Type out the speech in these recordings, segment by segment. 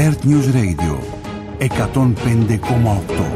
Earth News Radio 105,8.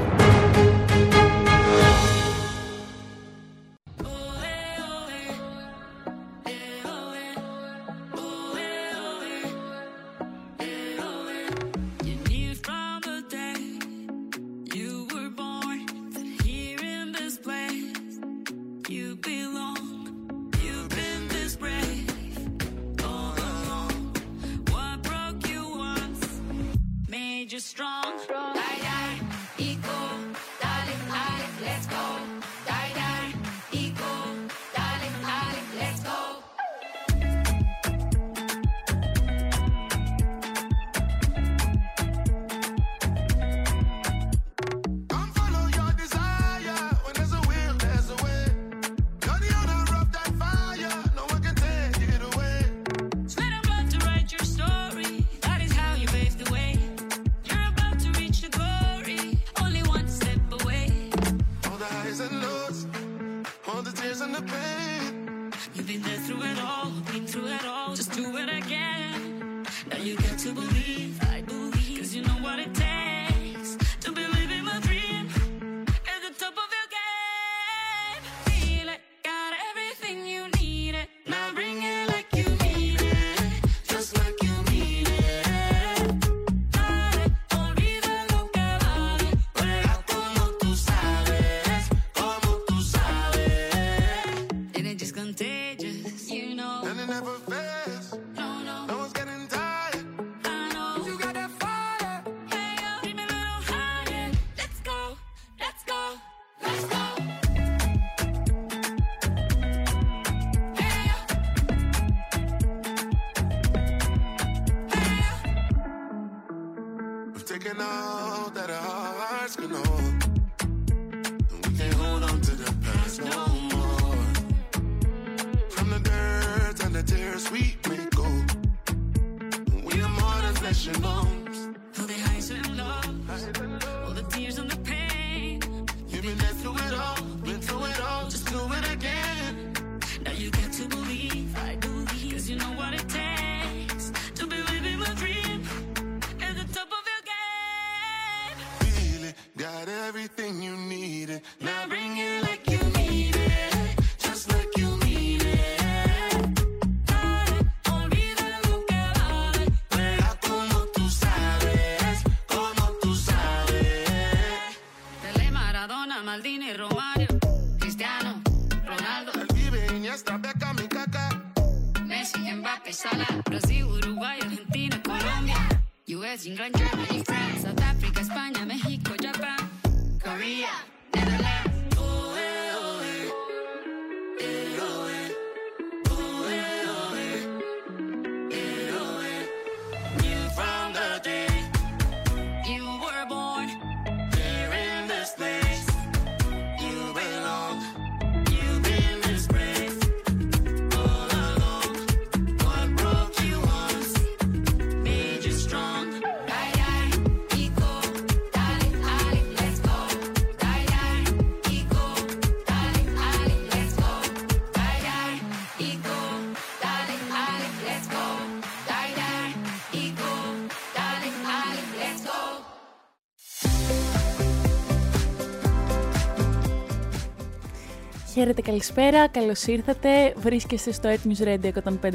Χαίρετε, καλησπέρα, καλώς ήρθατε. Βρίσκεστε στο Earth News Radio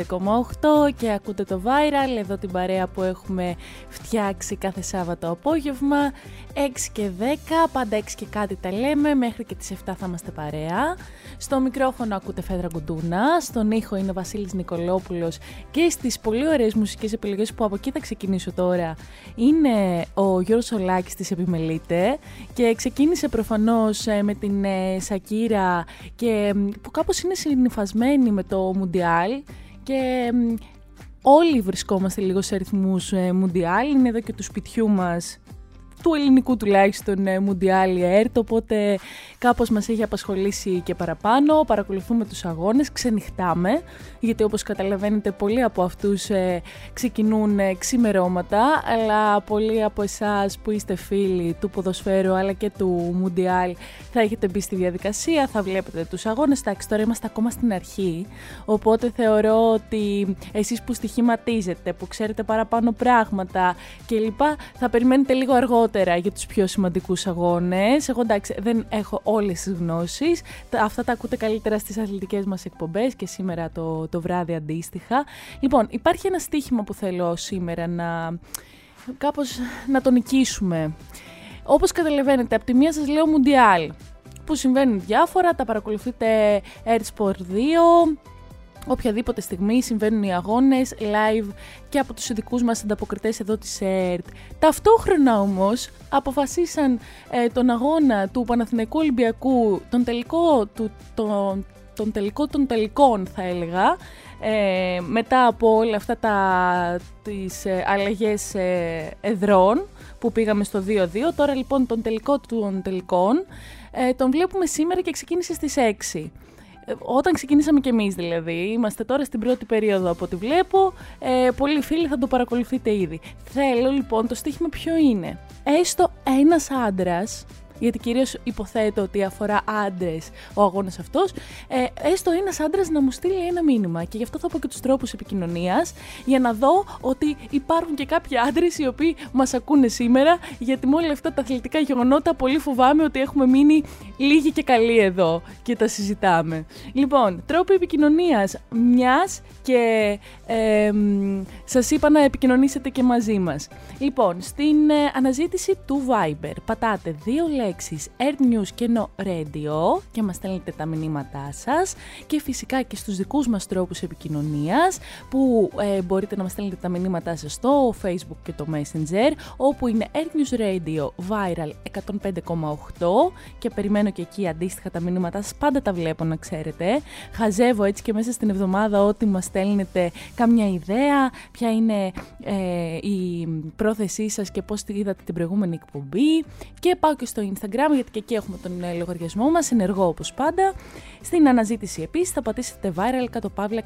105,8 και ακούτε το Viral, εδώ την παρέα που έχουμε φτιάξει κάθε Σάββατο απόγευμα, 6 και 10, πάντα 6 και κάτι τα λέμε, μέχρι και τις 7 θα είμαστε παρέα. Στο μικρόφωνο ακούτε Φέδρα Κουντούνα, στον ήχο είναι ο Βασίλης Νικολόπουλος και στις πολύ ωραίες μουσικές επιλογές που από εκεί θα ξεκινήσω τώρα είναι ο Γιώργος Σολάκης της Επιμελείται και ξεκίνησε προφανώς με την Σακύρα και που κάπως είναι συνυφασμένη με το Μουντιάλ και όλοι βρισκόμαστε λίγο σε αριθμούς Μουντιάλ, είναι εδώ και του σπιτιού μας του ελληνικού τουλάχιστον Μουντιάλ η ΕΡΤ, οπότε κάπως μας έχει απασχολήσει και παραπάνω. Παρακολουθούμε τους αγώνες, ξενυχτάμε, γιατί όπως καταλαβαίνετε πολλοί από αυτούς ξεκινούν ξημερώματα, αλλά πολλοί από εσάς που είστε φίλοι του ποδοσφαίρου αλλά και του Μουντιάλ θα έχετε μπει στη διαδικασία, θα βλέπετε τους αγώνες. Εντάξει, τώρα είμαστε ακόμα στην αρχή, οπότε θεωρώ ότι εσείς που στοιχηματίζετε, που ξέρετε παραπάνω πράγματα κλπ, θα περιμένετε λίγο αργότερα για τους πιο σημαντικούς αγώνες. Εγώ εντάξει δεν έχω όλες τις γνώσεις, αυτά τα ακούτε καλύτερα στις αθλητικές μας εκπομπές και σήμερα το βράδυ αντίστοιχα. Λοιπόν, υπάρχει ένα στοίχημα που θέλω σήμερα κάπως να το νικήσουμε. Όπως καταλαβαίνετε, από τη μία σας λέω Μουντιάλ, που συμβαίνουν διάφορα, τα παρακολουθείτε Sport 2, οποιαδήποτε στιγμή συμβαίνουν οι αγώνες live και από τους ειδικούς μας ανταποκριτές εδώ της ΕΡΤ. Ταυτόχρονα όμως αποφασίσαν τον αγώνα του Παναθηναϊκού Ολυμπιακού, τον τελικό των τελικών θα έλεγα, μετά από όλα αυτά τις αλλαγές εδρών που πήγαμε στο 2-2, τώρα λοιπόν τον τελικό των τελικών τον βλέπουμε σήμερα και ξεκίνησε στις 6. Όταν ξεκινήσαμε κι εμείς δηλαδή, είμαστε τώρα στην πρώτη περίοδο από ό,τι βλέπω, πολλοί φίλοι θα το παρακολουθείτε ήδη. Θέλω λοιπόν, το στοίχημα ποιο είναι? Έστω ένας άντρας, γιατί κυρίως υποθέτω ότι αφορά άντρες ο αγώνας αυτός, έστω ένας άντρας να μου στείλει ένα μήνυμα, και γι' αυτό θα πω και τους τρόπους επικοινωνίας, για να δω ότι υπάρχουν και κάποιοι άντρες οι οποίοι μας ακούνε σήμερα, γιατί με όλα αυτά τα αθλητικά γεγονότα πολύ φοβάμαι ότι έχουμε μείνει λίγοι και καλοί εδώ και τα συζητάμε. Λοιπόν, τρόποι επικοινωνίας, μιας και σας είπα να επικοινωνήσετε και μαζί μας. Λοιπόν, στην αναζήτηση του Viber πατάτε 2 λέξεις Earth News και No Radio και μας στέλνετε τα μηνύματά σας, και φυσικά και στους δικούς μας τρόπους επικοινωνίας που μπορείτε να μας στέλνετε τα μηνύματά σας στο Facebook και το Messenger, όπου είναι Earth News Radio Viral 105,8, και περιμένω και εκεί αντίστοιχα τα μηνύματά σας, πάντα τα βλέπω να ξέρετε. Χαζεύω έτσι και μέσα στην εβδομάδα ότι μας στέλνετε καμιά ιδέα, ποια είναι η πρόθεσή σας και πώς τη είδατε την προηγούμενη εκπομπή, και πάω και στο Instagram, γιατί και εκεί έχουμε τον λογαριασμό μας, ενεργό όπως πάντα. Στην αναζήτηση επίσης θα πατήσετε Viral _105,8,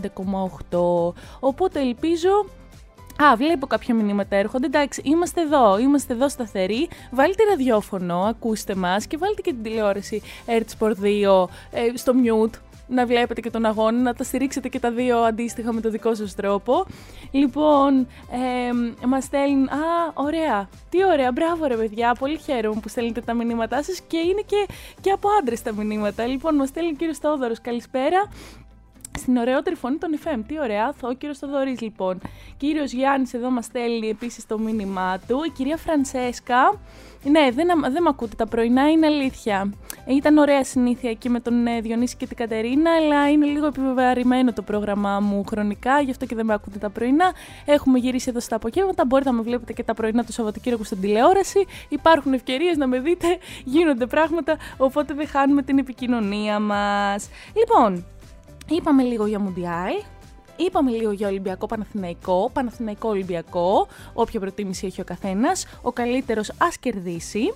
οπότε ελπίζω... βλέπω κάποια μηνύματα έρχονται. Εντάξει, είμαστε εδώ σταθεροί. Βάλτε ραδιόφωνο, ακούστε μας, και βάλτε και την τηλεόραση Sport 2 στο mute, να βλέπετε και τον αγώνα, να τα στηρίξετε και τα δύο αντίστοιχα με το δικό σας τρόπο. Λοιπόν, μας στέλνουν... ωραία, τι ωραία, μπράβο ρε παιδιά, πολύ χαίρομαι που στέλνετε τα μηνύματά σας, και είναι και από άντρες τα μηνύματα. Λοιπόν, μας στέλνει ο κύριος Θόδωρος, καλησπέρα. Στην ωραιότερη φωνή των FM. Τι ωραία, ο κύριος Θοδωρής λοιπόν. Κύριος Γιάννης εδώ μας στέλνει επίσης το μήνυμά του. Η κυρία Φραντσέσκα. Ναι, δεν μ' ακούτε τα πρωινά, είναι αλήθεια. Ήταν ωραία συνήθεια εκεί με τον Διονύση και την Κατερίνα, αλλά είναι λίγο επιβαρημένο το πρόγραμμά μου χρονικά, γι' αυτό και δεν με ακούτε τα πρωινά. Έχουμε γυρίσει εδώ στα απογεύματα, μπορείτε να με βλέπετε και τα πρωινά του Σαββατοκύριακου στην τηλεόραση. Υπάρχουν ευκαιρίες να με δείτε, γίνονται πράγματα, οπότε δεν χάνουμε την επικοινωνία μας. Λοιπόν, είπαμε λίγο για Μουντιάλ, είπαμε λίγο για Ολυμπιακό Παναθηναϊκό Ολυμπιακό, όποια προτίμηση έχει ο καθένας, ο καλύτερος ας κερδίσει.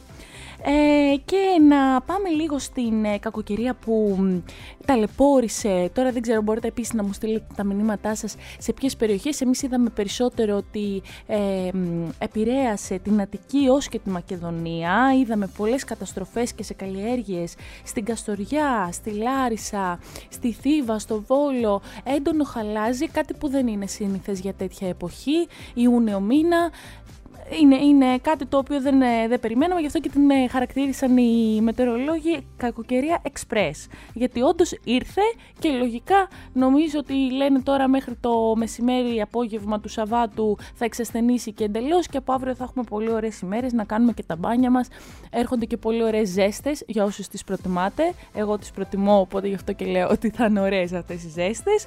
Και να πάμε λίγο στην κακοκαιρία που ταλαιπώρησε. Τώρα δεν ξέρω, μπορείτε επίσης να μου στείλετε τα μηνύματά σας σε ποιες περιοχές. Εμείς είδαμε περισσότερο ότι επηρέασε την Αττική ως και τη Μακεδονία. Είδαμε πολλές καταστροφές και σε καλλιέργειες στην Καστοριά, στη Λάρισα, στη Θήβα, στο Βόλο. Έντονο χαλάζι, κάτι που δεν είναι σύνηθες για τέτοια εποχή, Ιούνιο μήνα. Είναι κάτι το οποίο δεν περιμέναμε, γι' αυτό και την χαρακτήρισαν οι μετεωρολόγοι κακοκαιρία express. Γιατί όντως ήρθε, και λογικά νομίζω ότι λένε τώρα μέχρι το μεσημέρι, απόγευμα του Σαββάτου θα εξασθενήσει και εντελώς, και από αύριο θα έχουμε πολύ ωραίες ημέρες να κάνουμε και τα μπάνια μας. Έρχονται και πολύ ωραίες ζέστες για όσους τις προτιμάτε. Εγώ τις προτιμώ, οπότε γι' αυτό και λέω ότι θα είναι ωραίες αυτές οι ζέστες.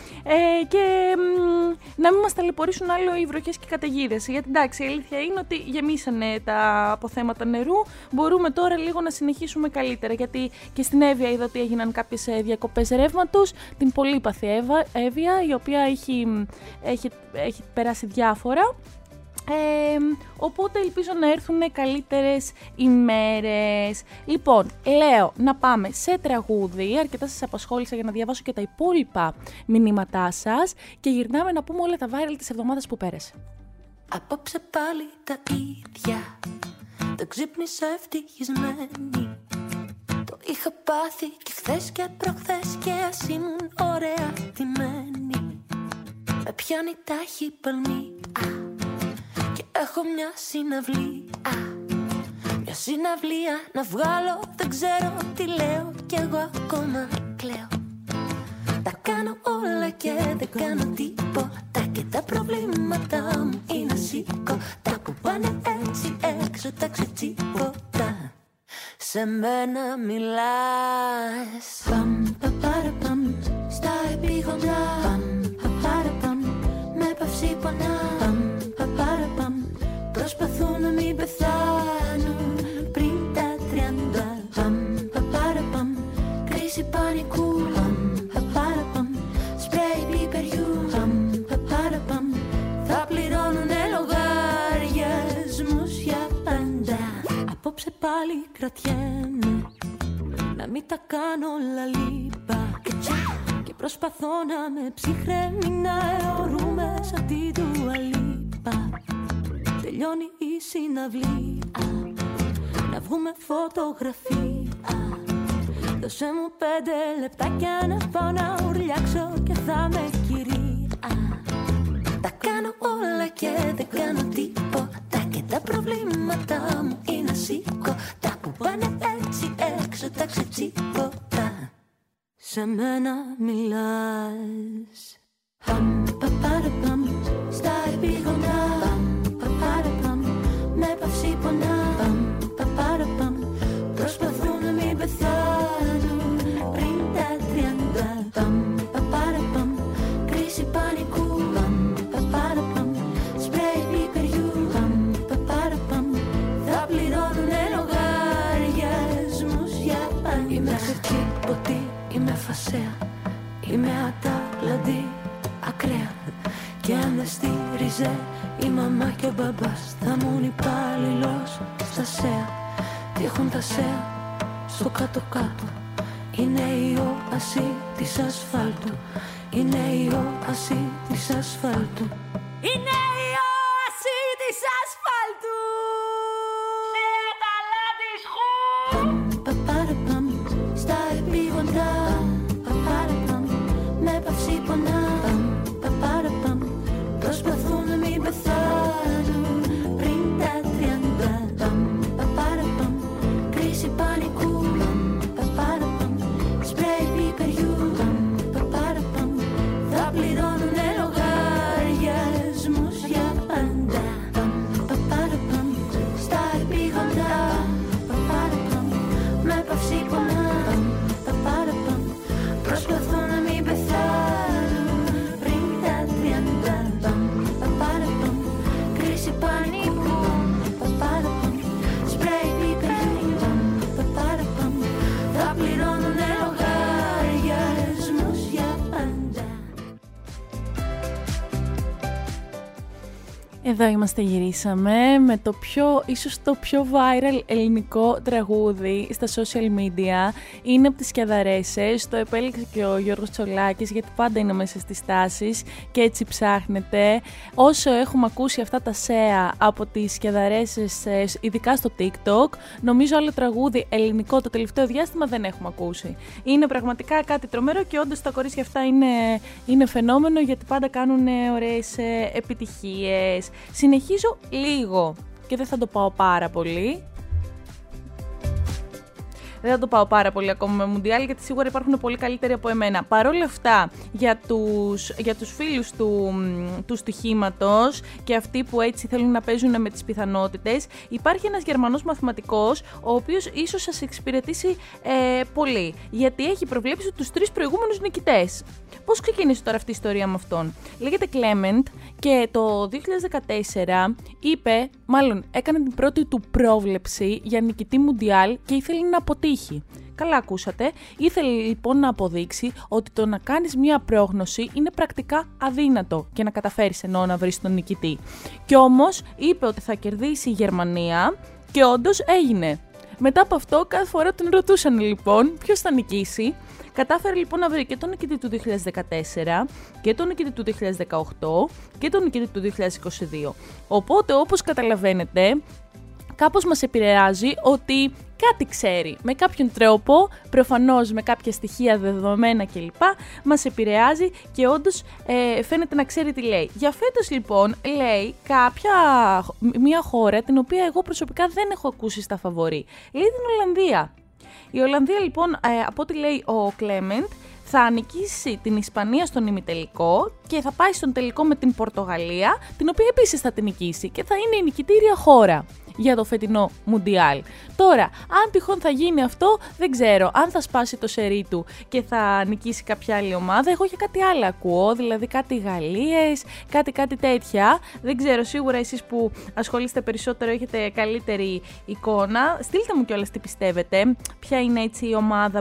Και να μην μας ταλαιπωρήσουν άλλο οι βροχές και οι καταιγίδες. Γιατί εντάξει, η αλήθεια είναι ότι γεμίσανε τα αποθέματα νερού. Μπορούμε τώρα λίγο να συνεχίσουμε καλύτερα. Γιατί και στην Εύβοια είδα ότι έγιναν κάποιες διακοπές ρεύματος. Την πολύπαθη Εύβοια, η οποία έχει περάσει διάφορα. Οπότε ελπίζω να έρθουν καλύτερες ημέρες. Λοιπόν, λέω να πάμε σε τραγούδι. Αρκετά σας απασχόλησα για να διαβάσω και τα υπόλοιπα μηνύματά σας. Και γυρνάμε να πούμε όλα τα viral της εβδομάδας που πέρασε. Απόψε πάλι τα ίδια. Το ξύπνησα ευτυχισμένη. Το είχα πάθει και χθες και προχθές και ας ήμουν ωραία ντυμένη. Με πιάνει ταχυπαλμή. Και έχω μια συναυλία. Μια συναυλία να βγάλω. Δεν ξέρω τι λέω κι εγώ ακόμα κλαίω. Τα κάνω όλα και δεν κάνω τίποτα. Και τα προβλήματα μου είναι σήκω. Τα που πάνε έτσι έξω τα ξετσίποτα. Σε μένα μιλάς. Παμ παπάρα-παμ. Στα επίγοντα. Παμ παπάρα-παμ. Με παυσί πονά. Παμ παπάρα-παμ. Προσπαθούν να μην πεθάνουν πριν τα 30. Παμ παπάρα-παμ. Κρίση πανικού. Παμ παπάρα-παμ. Σπρέι πιπεριού. Παμ παπάρα-παμ. Θα πληρώνουνε λογαριασμούς για πάντα. Απόψε πάλι κρατιέμαι να μην τα κάνω όλα λίπα. Και προσπαθώ να με ψυχρέμει να αιωρούμε σαν την Dua Lipa. Τελειώνει η συναυλία, να βγούμε φωτογραφία. Δώσε μου 5 λεπτάκια να πάω να ουρλιάξω και θα με κυρία. Τα κάνω όλα και δεν κάνω τίποτα. Και τα προβλήματα μου είναι σήκω. Τα που πάνε έτσι έξω τα ξετσίποτα. Σε μένα μιλάς. Παμ παπάρα-παμ. Στα επίγοντα. Παμ παπάρα-παμ. Με παυσί πονά. Παμ παπάρα-παμ. Προσπαθούν να μην πεθάνουν πριν τα 30. Παμ παπάρα-παμ. Κρίση πανικού. Παμ παπάρα-παμ. Σπρέι πιπεριού. Παμ παπάρα-παμ. Θα πληρώνουνε λογαριασμούς για πάντα. Είμαι ξερκίποτη, είμαι φασέα. Είμαι αταλαντή, ακραία. Και αν δεν στήριζε η μαμά και ο μπαμπάς, θα ήμουν υπάλληλος στα ΣΕΑ. Τι έχουν τα ΣΕΑ στο κάτω-κάτω. Είναι η όαση της ασφάλτου. Είναι η όαση της ασφάλτου. Είναι η όαση της ασφάλτου. ΣΕΑ Ταλάντης χου. Παμ παπάρα-παμ. Στα επίγοντα. Παμ παπάρα-παμ. Με παυσί πονά. Παμ παπάρα-παμ. Προσπαθούν να μην πεθάνουν πριν τα 30. Παμ παπάρα-παμ. Κρίση πανικού. Παμ παπάρα-παμ. Σπρέι πιπεριού. Παμ παπάρα-παμ. Θα πληρώνουνε λογαριασμούς για πάντα. Παμ παπάρα-παμ. Στα επίγοντα. Παμ παπάρα-παμ. Με παυσί πονά. Παμ παπάρα-παμ. Προσπαθούν να μην πεθάνουν πριν τα 30. Παμ παπάρα-παμ. Κρίση πανικού. Παπάρα-παμ. Σπρέι πιπεριού. Παμ παπάρα-παμ. Θα πληρώνουνε λογαριασμούς για πάντα. Εδώ είμαστε, γυρίσαμε με το ίσως το πιο viral ελληνικό τραγούδι στα social media. Είναι από τις Σκιαδαρέσες, το επέλεξε και ο Γιώργος Τσολάκης γιατί πάντα είναι μέσα στις τάσεις και έτσι ψάχνετε. Όσο έχουμε ακούσει αυτά τα ΣΕΑ από τις Σκιαδαρέσες, ειδικά στο TikTok, νομίζω άλλο τραγούδι ελληνικό το τελευταίο διάστημα δεν έχουμε ακούσει. Είναι πραγματικά κάτι τρομερό και όντως τα κορίτσια αυτά είναι φαινόμενο γιατί πάντα κάνουν ωραίες επιτυχίες. Συνεχίζω λίγο και δεν θα το πάω πάρα πολύ. Δεν θα το πάω πάρα πολύ ακόμα με Μουντιάλ γιατί σίγουρα υπάρχουν πολύ καλύτεροι από εμένα. Παρ' όλα αυτά, για τους φίλους του στοιχήματος και αυτοί που έτσι θέλουν να παίζουν με τις πιθανότητες, υπάρχει ένας Γερμανός μαθηματικός, ο οποίος ίσως σας εξυπηρετήσει πολύ, γιατί έχει προβλέψει τους 3 προηγούμενους νικητές. Πώς ξεκίνησε τώρα αυτή η ιστορία με αυτόν? Λέγεται Clement και το 2014 έκανε την πρώτη του πρόβλεψη για νικητή Μουντιάλ και ήθελε να αποτύχει. τύχη. Καλά ακούσατε. Ήθελε λοιπόν να αποδείξει ότι το να κάνεις μία πρόγνωση είναι πρακτικά αδύνατο και να καταφέρεις εννοώ να βρεις τον νικητή. Κι όμως είπε ότι θα κερδίσει η Γερμανία και όντως έγινε. Μετά από αυτό κάθε φορά τον ρωτούσαν λοιπόν ποιος θα νικήσει. Κατάφερε λοιπόν να βρει και τον νικητή του 2014 και τον νικητή του 2018 και τον νικητή του 2022. Οπότε όπως καταλαβαίνετε κάπως μας επηρεάζει ότι κάτι ξέρει. Με κάποιον τρόπο, προφανώς με κάποια στοιχεία, δεδομένα κλπ. Μας επηρεάζει και όντως φαίνεται να ξέρει τι λέει. Για φέτος λοιπόν λέει μια χώρα την οποία εγώ προσωπικά δεν έχω ακούσει στα φαβορί. Λέει την Ολλανδία. Η Ολλανδία λοιπόν, από ό,τι λέει ο Κλέμεντ, θα νικήσει την Ισπανία στον ημιτελικό και θα πάει στον τελικό με την Πορτογαλία, την οποία επίσης θα την νικήσει και θα είναι η νικητήρια χώρα για το φετινό Μουντιάλ. Τώρα, αν τυχόν θα γίνει αυτό, δεν ξέρω. Αν θα σπάσει το σερί του και θα νικήσει κάποια άλλη ομάδα, εγώ για κάτι άλλο ακούω, δηλαδή κάτι Γαλλίες, κάτι τέτοια. Δεν ξέρω, σίγουρα εσείς που ασχολείστε περισσότερο έχετε καλύτερη εικόνα. Στείλτε μου κιόλας τι πιστεύετε, ποια είναι έτσι η ομάδα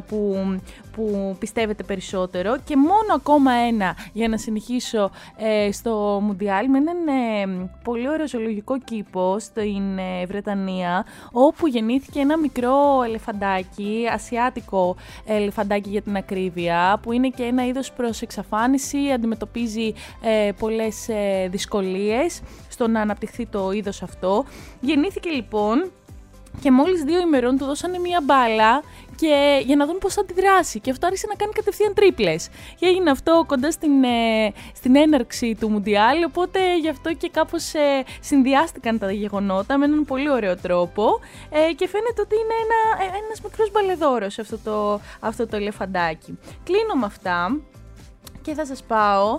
που πιστεύετε περισσότερο. Και μόνο ακόμα ένα για να συνεχίσω στο Μουντιάλ, με έναν πολύ ωραίο ζωολογικό κήπο στην Βρετανία, όπου γεννήθηκε ένα μικρό ελεφαντάκι, ασιάτικο ελεφαντάκι για την ακρίβεια, που είναι και ένα είδος προς εξαφάνιση, αντιμετωπίζει πολλές δυσκολίες στο να αναπτυχθεί το είδος αυτό. Γεννήθηκε λοιπόν και μόλις 2 ημερών του δώσανε μία μπάλα και για να δουν πώς θα αντιδράσει. Και αυτό άρχισε να κάνει κατευθείαν τρίπλες. Και έγινε αυτό κοντά στην έναρξη του Μουντιάλ, οπότε γι' αυτό και κάπως συνδυάστηκαν τα γεγονότα με έναν πολύ ωραίο τρόπο και φαίνεται ότι είναι ένας μικρός μπαλεδόρος αυτό το ελεφαντάκι. Κλείνω με αυτά και θα σας πάω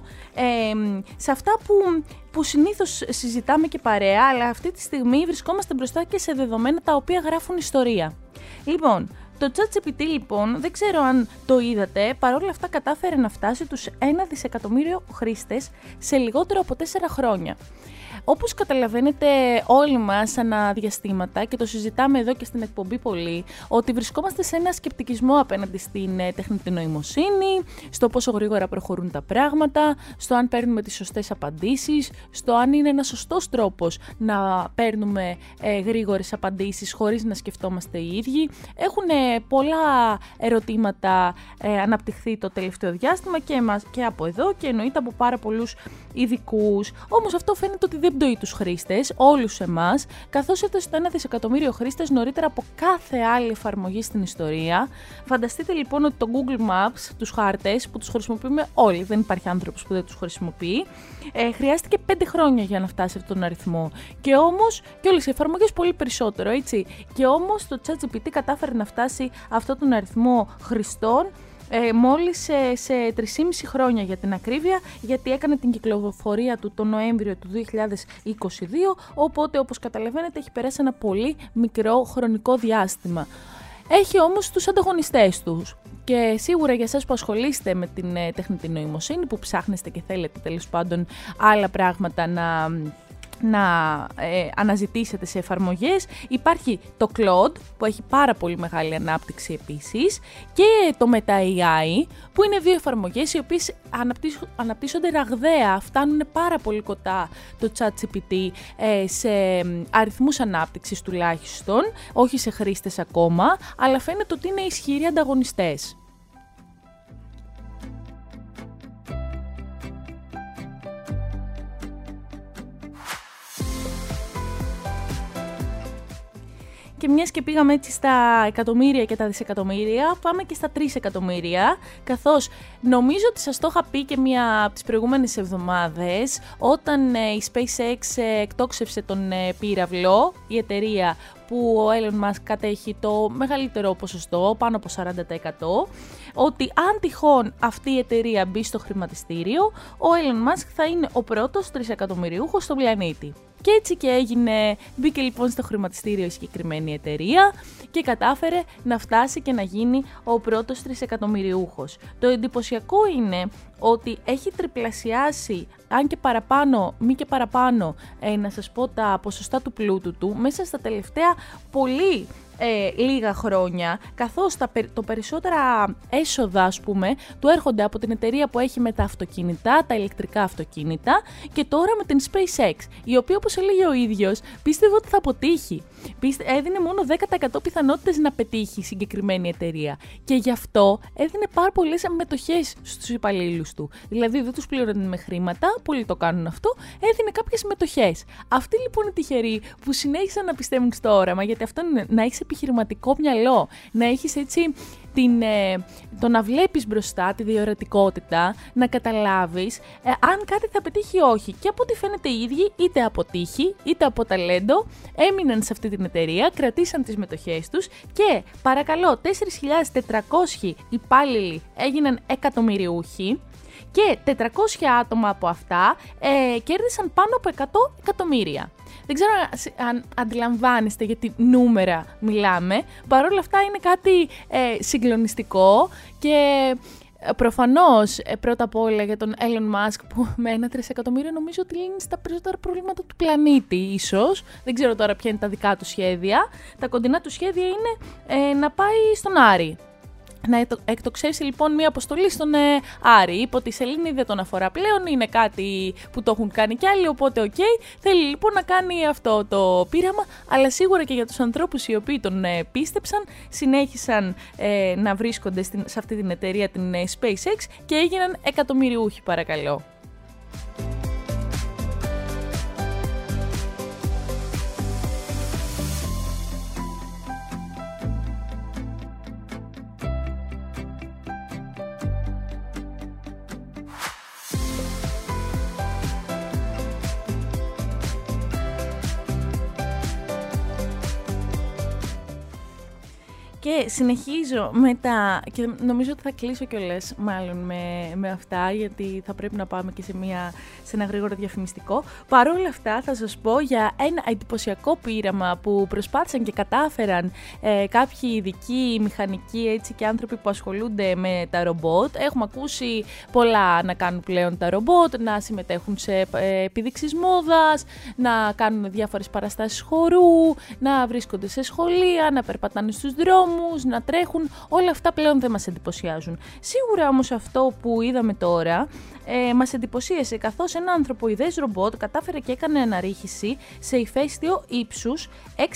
σε αυτά που συνήθως συζητάμε και παρέα, αλλά αυτή τη στιγμή βρισκόμαστε μπροστά και σε δεδομένα τα οποία γράφουν ιστορία. Λοιπόν, το ChatGPT λοιπόν, δεν ξέρω αν το είδατε, παρόλα αυτά κατάφερε να φτάσει τους 1 δισεκατομμύριο χρήστες σε λιγότερο από 4 χρόνια. Όπως καταλαβαίνετε όλοι μας ανά διαστήματα, και το συζητάμε εδώ και στην εκπομπή πολύ, ότι βρισκόμαστε σε ένα σκεπτικισμό απέναντι στην τεχνητή νοημοσύνη, στο πόσο γρήγορα προχωρούν τα πράγματα, στο αν παίρνουμε τις σωστές απαντήσεις, στο αν είναι ένας σωστός τρόπος να παίρνουμε γρήγορες απαντήσεις χωρίς να σκεφτόμαστε οι ίδιοι. Έχουν πολλά ερωτήματα αναπτυχθεί το τελευταίο διάστημα και από εδώ και εννοείται από πάρα πολλούς ειδικούς. Όμως αυτό φαίνεται ότι δεν πτωεί τους χρήστες, όλους εμάς, καθώς έφτασε στο 1 δισεκατομμύριο χρήστες νωρίτερα από κάθε άλλη εφαρμογή στην ιστορία. Φανταστείτε λοιπόν ότι το Google Maps, τους χάρτες που τους χρησιμοποιούμε όλοι, δεν υπάρχει άνθρωπος που δεν τους χρησιμοποιεί, χρειάστηκε 5 χρόνια για να φτάσει αυτόν τον αριθμό. Και όμως, και όλες οι εφαρμογές πολύ περισσότερο, έτσι. Και όμως το ChatGPT κατάφερε να φτάσει αυτόν τον αριθμό χρηστών μόλις σε 3,5 χρόνια για την ακρίβεια, γιατί έκανε την κυκλοφορία του τον Νοέμβριο του 2022, οπότε όπως καταλαβαίνετε έχει περάσει ένα πολύ μικρό χρονικό διάστημα. Έχει όμως τους ανταγωνιστές τους και σίγουρα για εσάς που ασχολείστε με την τεχνητή νοημοσύνη, που ψάχνεστε και θέλετε τέλος πάντων άλλα πράγματα να αναζητήσετε σε εφαρμογές, υπάρχει το Claude που έχει πάρα πολύ μεγάλη ανάπτυξη επίσης και το Meta AI που είναι 2 εφαρμογές οι οποίες αναπτύσσονται ραγδαία, φτάνουν πάρα πολύ κοντά το ChatGPT σε αριθμούς ανάπτυξης τουλάχιστον, όχι σε χρήστες ακόμα, αλλά φαίνεται ότι είναι ισχυροί ανταγωνιστές. Και μιας και πήγαμε έτσι στα εκατομμύρια και τα δισεκατομμύρια, πάμε και στα 3 εκατομμύρια, καθώς νομίζω ότι σας το είχα πει και μία από τις προηγούμενες εβδομάδες, όταν η SpaceX εκτόξευσε τον πύραυλο, η εταιρεία που ο Elon Musk κατέχει το μεγαλύτερο ποσοστό, πάνω από 40%, ότι αν τυχόν αυτή η εταιρεία μπει στο χρηματιστήριο, ο Elon Musk θα είναι ο πρώτος 3 εκατομμυριούχος στον πλανήτη. Και έτσι και έγινε, μπήκε λοιπόν στο χρηματιστήριο η συγκεκριμένη εταιρεία και κατάφερε να φτάσει και να γίνει ο πρώτος 3 εκατομμυριούχος. Το εντυπωσιακό είναι ότι έχει τριπλασιάσει, αν και παραπάνω, μη και παραπάνω, να σας πω τα ποσοστά του πλούτου του, μέσα στα τελευταία πολύ λίγα χρόνια, καθώς το περισσότερα έσοδα, ας πούμε, του έρχονται από την εταιρεία που έχει με τα αυτοκίνητα, τα ηλεκτρικά αυτοκίνητα, και τώρα με την SpaceX, η οποία, όπως έλεγε ο ίδιος, πίστευε ότι θα αποτύχει. Έδινε μόνο 10% πιθανότητες να πετύχει η συγκεκριμένη εταιρεία. Και γι' αυτό έδινε πάρα πολλές μετοχές στους υπαλλήλους του. Δηλαδή δεν τους πλήρωνε με χρήματα, πολλοί το κάνουν αυτό, έδινε κάποιες μετοχές. Αυτοί λοιπόν οι τυχεροί που συνέχισαν να πιστεύουν στο όραμα, γιατί αυτό είναι να έχεις επιχειρηματικό μυαλό, να έχεις έτσι το να βλέπεις μπροστά τη διορατικότητα, να καταλάβεις αν κάτι θα πετύχει ή όχι. Και από ό,τι φαίνεται οι ίδιοι, είτε από τύχη, είτε από ταλέντο, έμειναν σε αυτή την εταιρεία, κρατήσαν τις μετοχές τους και παρακαλώ 4.400 υπάλληλοι έγιναν εκατομμυριούχοι. Και 400 άτομα από αυτά κέρδισαν πάνω από 100 εκατομμύρια. Δεν ξέρω αν αντιλαμβάνεστε γιατί νούμερα μιλάμε. Παρ' όλα αυτά είναι κάτι συγκλονιστικό και προφανώς πρώτα απ' όλα για τον Elon Musk που με 1 τρισεκατομμύριο νομίζω ότι λύνει στα περισσότερα προβλήματα του πλανήτη ίσως. Δεν ξέρω τώρα ποια είναι τα δικά του σχέδια. Τα κοντινά του σχέδια είναι να πάει στον Άρη. Να εκτοξεύσει λοιπόν μια αποστολή στον Άρη. Είπε ότι η σελήνη δεν τον αφορά πλέον, είναι κάτι που το έχουν κάνει κι άλλοι, οπότε θέλει λοιπόν να κάνει αυτό το πείραμα, αλλά σίγουρα και για τους ανθρώπους οι οποίοι τον πίστεψαν, συνέχισαν να βρίσκονται σε αυτή την εταιρεία, την SpaceX, και έγιναν εκατομμυριούχοι, παρακαλώ. Και συνεχίζω και νομίζω ότι θα κλείσω κιόλας μάλλον με αυτά, γιατί θα πρέπει να πάμε και σε ένα γρήγορο διαφημιστικό. Παρ' όλα αυτά θα σας πω για ένα εντυπωσιακό πείραμα που προσπάθησαν και κατάφεραν κάποιοι ειδικοί μηχανικοί, έτσι, και άνθρωποι που ασχολούνται με τα ρομπότ. Έχουμε ακούσει πολλά να κάνουν πλέον τα ρομπότ, να συμμετέχουν σε επίδειξεις μόδας, να κάνουν διάφορες παραστάσεις χορού, να βρίσκονται σε σχολεία, να περπατάνε στους δρόμους, να τρέχουν. Όλα αυτά πλέον δεν μας εντυπωσιάζουν. Σίγουρα όμως αυτό που είδαμε τώρα μας εντυπωσίασε, καθώς ένα ανθρωποειδές ρομπότ κατάφερε και έκανε αναρρίχηση σε ηφαίστειο ύψους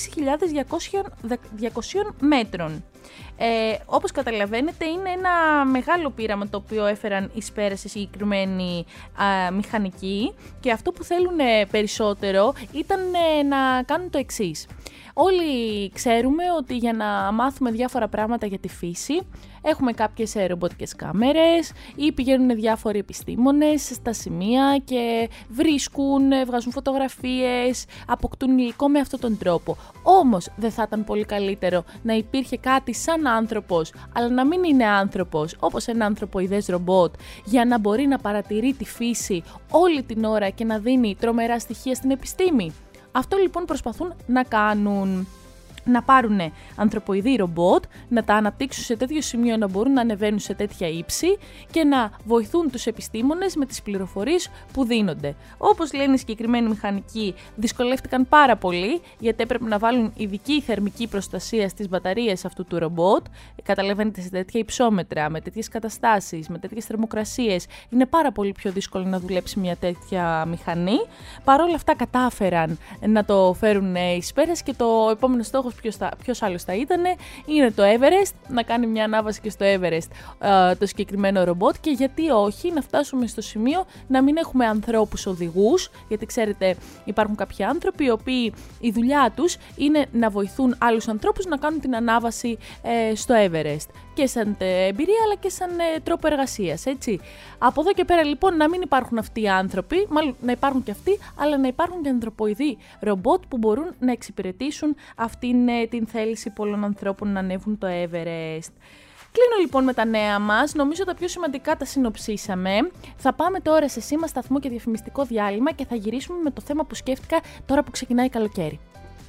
6.200 μέτρων. Όπως καταλαβαίνετε είναι ένα μεγάλο πείραμα το οποίο έφεραν εις πέρας οι συγκεκριμένοι μηχανικοί, και αυτό που θέλουν περισσότερο ήταν να κάνουν το εξής. Όλοι ξέρουμε ότι για να μάθουμε διάφορα πράγματα για τη φύση έχουμε κάποιες ρομποτικές κάμερες ή πηγαίνουν διάφοροι επιστήμονες στα σημεία και βγάζουν φωτογραφίες, αποκτούν υλικό με αυτόν τον τρόπο. Όμως δεν θα ήταν πολύ καλύτερο να υπήρχε κάτι σαν άνθρωπος, αλλά να μην είναι άνθρωπος, όπως ένα ανθρωποειδές ρομπότ, για να μπορεί να παρατηρεί τη φύση όλη την ώρα και να δίνει τρομερά στοιχεία στην επιστήμη? Αυτό λοιπόν προσπαθούν να κάνουν. Να πάρουν ανθρωποειδή ρομπότ, να τα αναπτύξουν σε τέτοιο σημείο να μπορούν να ανεβαίνουν σε τέτοια ύψη και να βοηθούν τους επιστήμονες με τις πληροφορίες που δίνονται. Όπως λένε οι συγκεκριμένοι μηχανικοί, δυσκολεύτηκαν πάρα πολύ γιατί έπρεπε να βάλουν ειδική θερμική προστασία στις μπαταρίες αυτού του ρομπότ. Καταλαβαίνετε, σε τέτοια υψόμετρα, με τέτοιες καταστάσεις, με τέτοιες θερμοκρασίες, είναι πάρα πολύ πιο δύσκολο να δουλέψει μια τέτοια μηχανή. Παρ' όλα αυτά κατάφεραν να το φέρουν εις πέρας και το επόμενο στόχος ποιος άλλος θα ήταν, είναι το Everest, να κάνει μια ανάβαση και στο Everest το συγκεκριμένο ρομπότ, και γιατί όχι να φτάσουμε στο σημείο να μην έχουμε ανθρώπους οδηγούς, γιατί ξέρετε υπάρχουν κάποιοι άνθρωποι οι οποίοι η δουλειά τους είναι να βοηθούν άλλους ανθρώπους να κάνουν την ανάβαση στο Everest, και σαν εμπειρία αλλά και σαν τρόπο εργασίας, έτσι. Από εδώ και πέρα λοιπόν να μην υπάρχουν αυτοί οι άνθρωποι, μάλλον να υπάρχουν και αυτοί, αλλά να υπάρχουν και ανθρωποειδή ρομπότ που μπορούν να εξυπηρετήσουν αυτήν την θέληση πολλών ανθρώπων να ανέβουν το Everest. Κλείνω λοιπόν με τα νέα μας. Νομίζω τα πιο σημαντικά τα συνοψίσαμε. Θα πάμε τώρα σε σήμα σταθμό και διαφημιστικό διάλειμμα και θα γυρίσουμε με το θέμα που σκέφτηκα τώρα που ξεκινάει καλοκαίρι.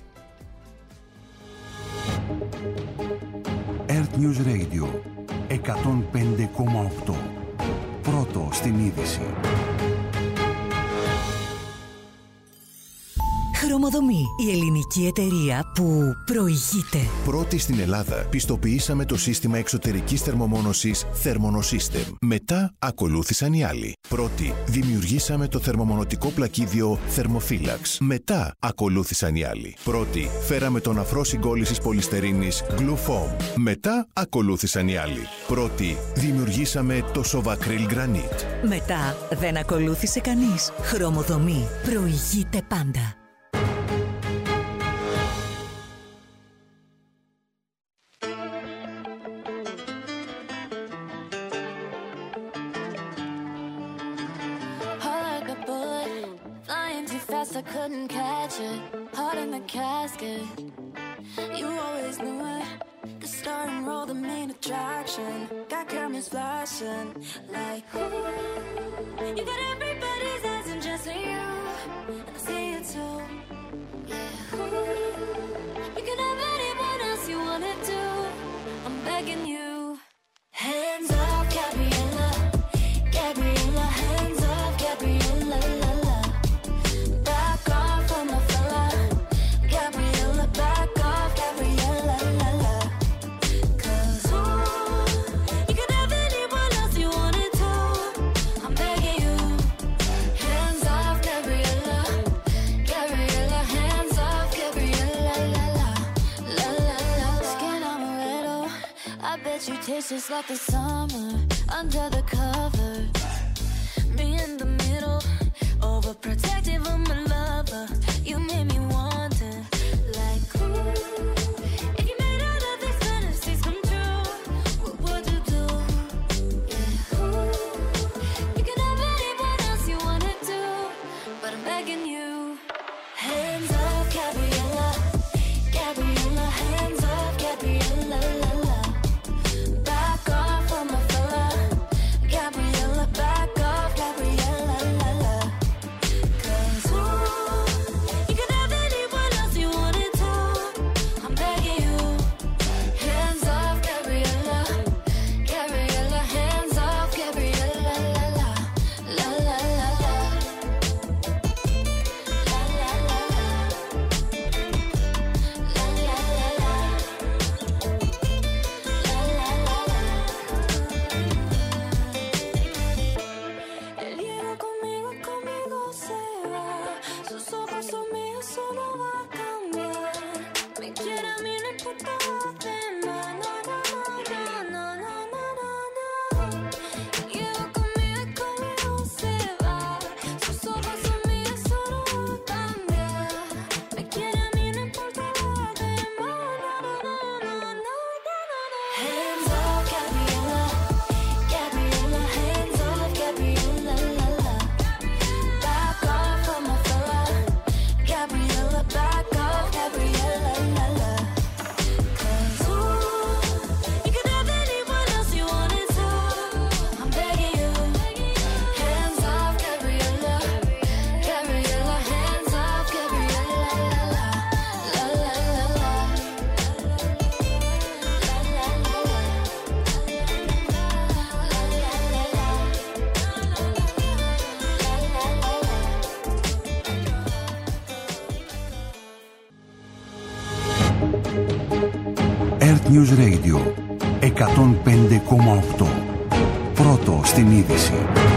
Earth News Radio 105,8. Πρώτο στην είδηση. Χρωμοδομή, η ελληνική εταιρεία που προηγείται. Πρώτη στην Ελλάδα πιστοποιήσαμε το σύστημα εξωτερικής θερμομόνωσης Thermonosystem. Μετά ακολούθησαν οι άλλοι. Πρώτη δημιουργήσαμε το θερμομονωτικό πλακίδιο Thermophilax. Μετά ακολούθησαν οι άλλοι. Πρώτη φέραμε τον αφρό συγκόλλησης πολυστερίνης Glufoam. Μετά ακολούθησαν οι άλλοι. Πρώτη δημιουργήσαμε το Sovacryl Granite. Μετά δεν ακολούθησε κανείς. Χρωμοδομή, προηγείται πάντα. I couldn't catch it, heart in the casket. You always knew it. The star and roll, the main attraction. Got cameras flashing like ooh. You got everybody's eyes and just for you, and I see it too. Yeah, ooh. You can have anyone else you wanna do. I'm begging you. Hands off, Gabriella, Gabriella. Hands off, Gabriella. You taste just like the summer under the covers. Me in the middle, overprotective of my lover. You made me want it, like ooh. If you made all of these fantasies come true, what would you do? Yeah, ooh. You can have anyone else you wanna do, but I'm begging you. Hands off, Gabriella, Gabriella. Hands off, Gabriella. News Radio 105,8. Πρώτο στην είδηση.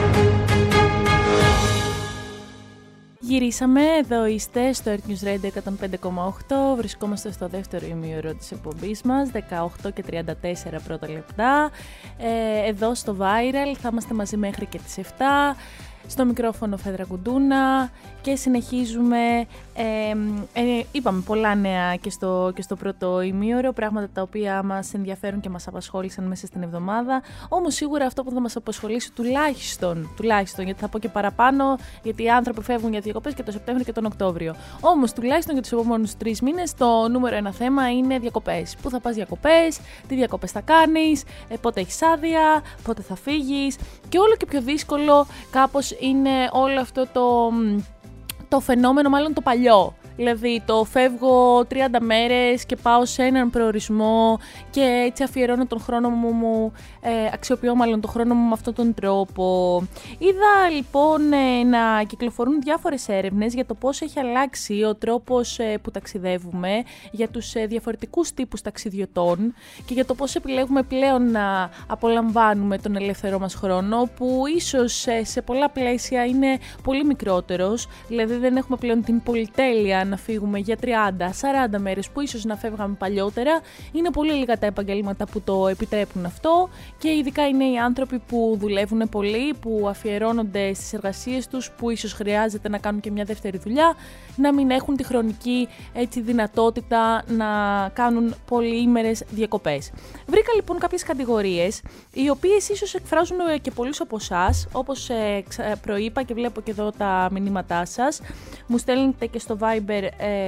Γυρίσαμε, εδώ είστε στο Earth News Radio 105,8. Βρισκόμαστε στο δεύτερο ημίωρο της εκπομπής μας, 18 και 34 πρώτα λεπτά. Εδώ στο Viral θα είμαστε μαζί μέχρι και τις 7. Στο μικρόφωνο Φέδρα Κουντούνα και συνεχίζουμε, είπαμε πολλά νέα και στο πρώτο ημίωρο, πράγματα τα οποία μας ενδιαφέρουν και μας απασχόλησαν μέσα στην εβδομάδα. Όμως σίγουρα αυτό που θα μας απασχολήσει τουλάχιστον, γιατί θα πω και παραπάνω, γιατί οι άνθρωποι φεύγουν για διακοπές και το Σεπτέμβριο και τον Οκτώβριο. Όμως τουλάχιστον για τους επόμενους 3 μήνες το νούμερο ένα θέμα είναι διακοπές. Πού θα πας διακοπές, τι διακοπές θα κάνεις, πότε έχεις άδεια, πότε θα φύγεις, και όλο και πιο δύσκολο κάπως είναι όλο αυτό το φαινόμενο, μάλλον το παλιό. Δηλαδή το φεύγω 30 μέρες και πάω σε έναν προορισμό και έτσι αφιερώνω τον χρόνο μου, αξιοποιώ μάλλον τον χρόνο μου με αυτόν τον τρόπο. Είδα λοιπόν να κυκλοφορούν διάφορες έρευνες για το πώς έχει αλλάξει ο τρόπος που ταξιδεύουμε, για τους διαφορετικούς τύπους ταξιδιωτών και για το πώς επιλέγουμε πλέον να απολαμβάνουμε τον ελεύθερό μας χρόνο, που ίσως σε πολλά πλαίσια είναι πολύ μικρότερος. Δηλαδή δεν έχουμε πλέον την πολυτέλεια να φύγουμε για 30-40 μέρες που ίσως να φεύγαμε παλιότερα. Είναι πολύ λίγα τα επαγγέλματα που το επιτρέπουν αυτό και ειδικά είναι οι άνθρωποι που δουλεύουν πολύ, που αφιερώνονται στις εργασίες τους, που ίσως χρειάζεται να κάνουν και μια δεύτερη δουλειά, να μην έχουν τη χρονική δυνατότητα να κάνουν πολυήμερες διακοπές. Βρήκα λοιπόν κάποιες κατηγορίες, οι οποίες ίσως εκφράζουν και πολλούς από εσάς, όπως προείπα και βλέπω και εδώ τα μηνύματά σας. Μου στέλνετε και στο Viber,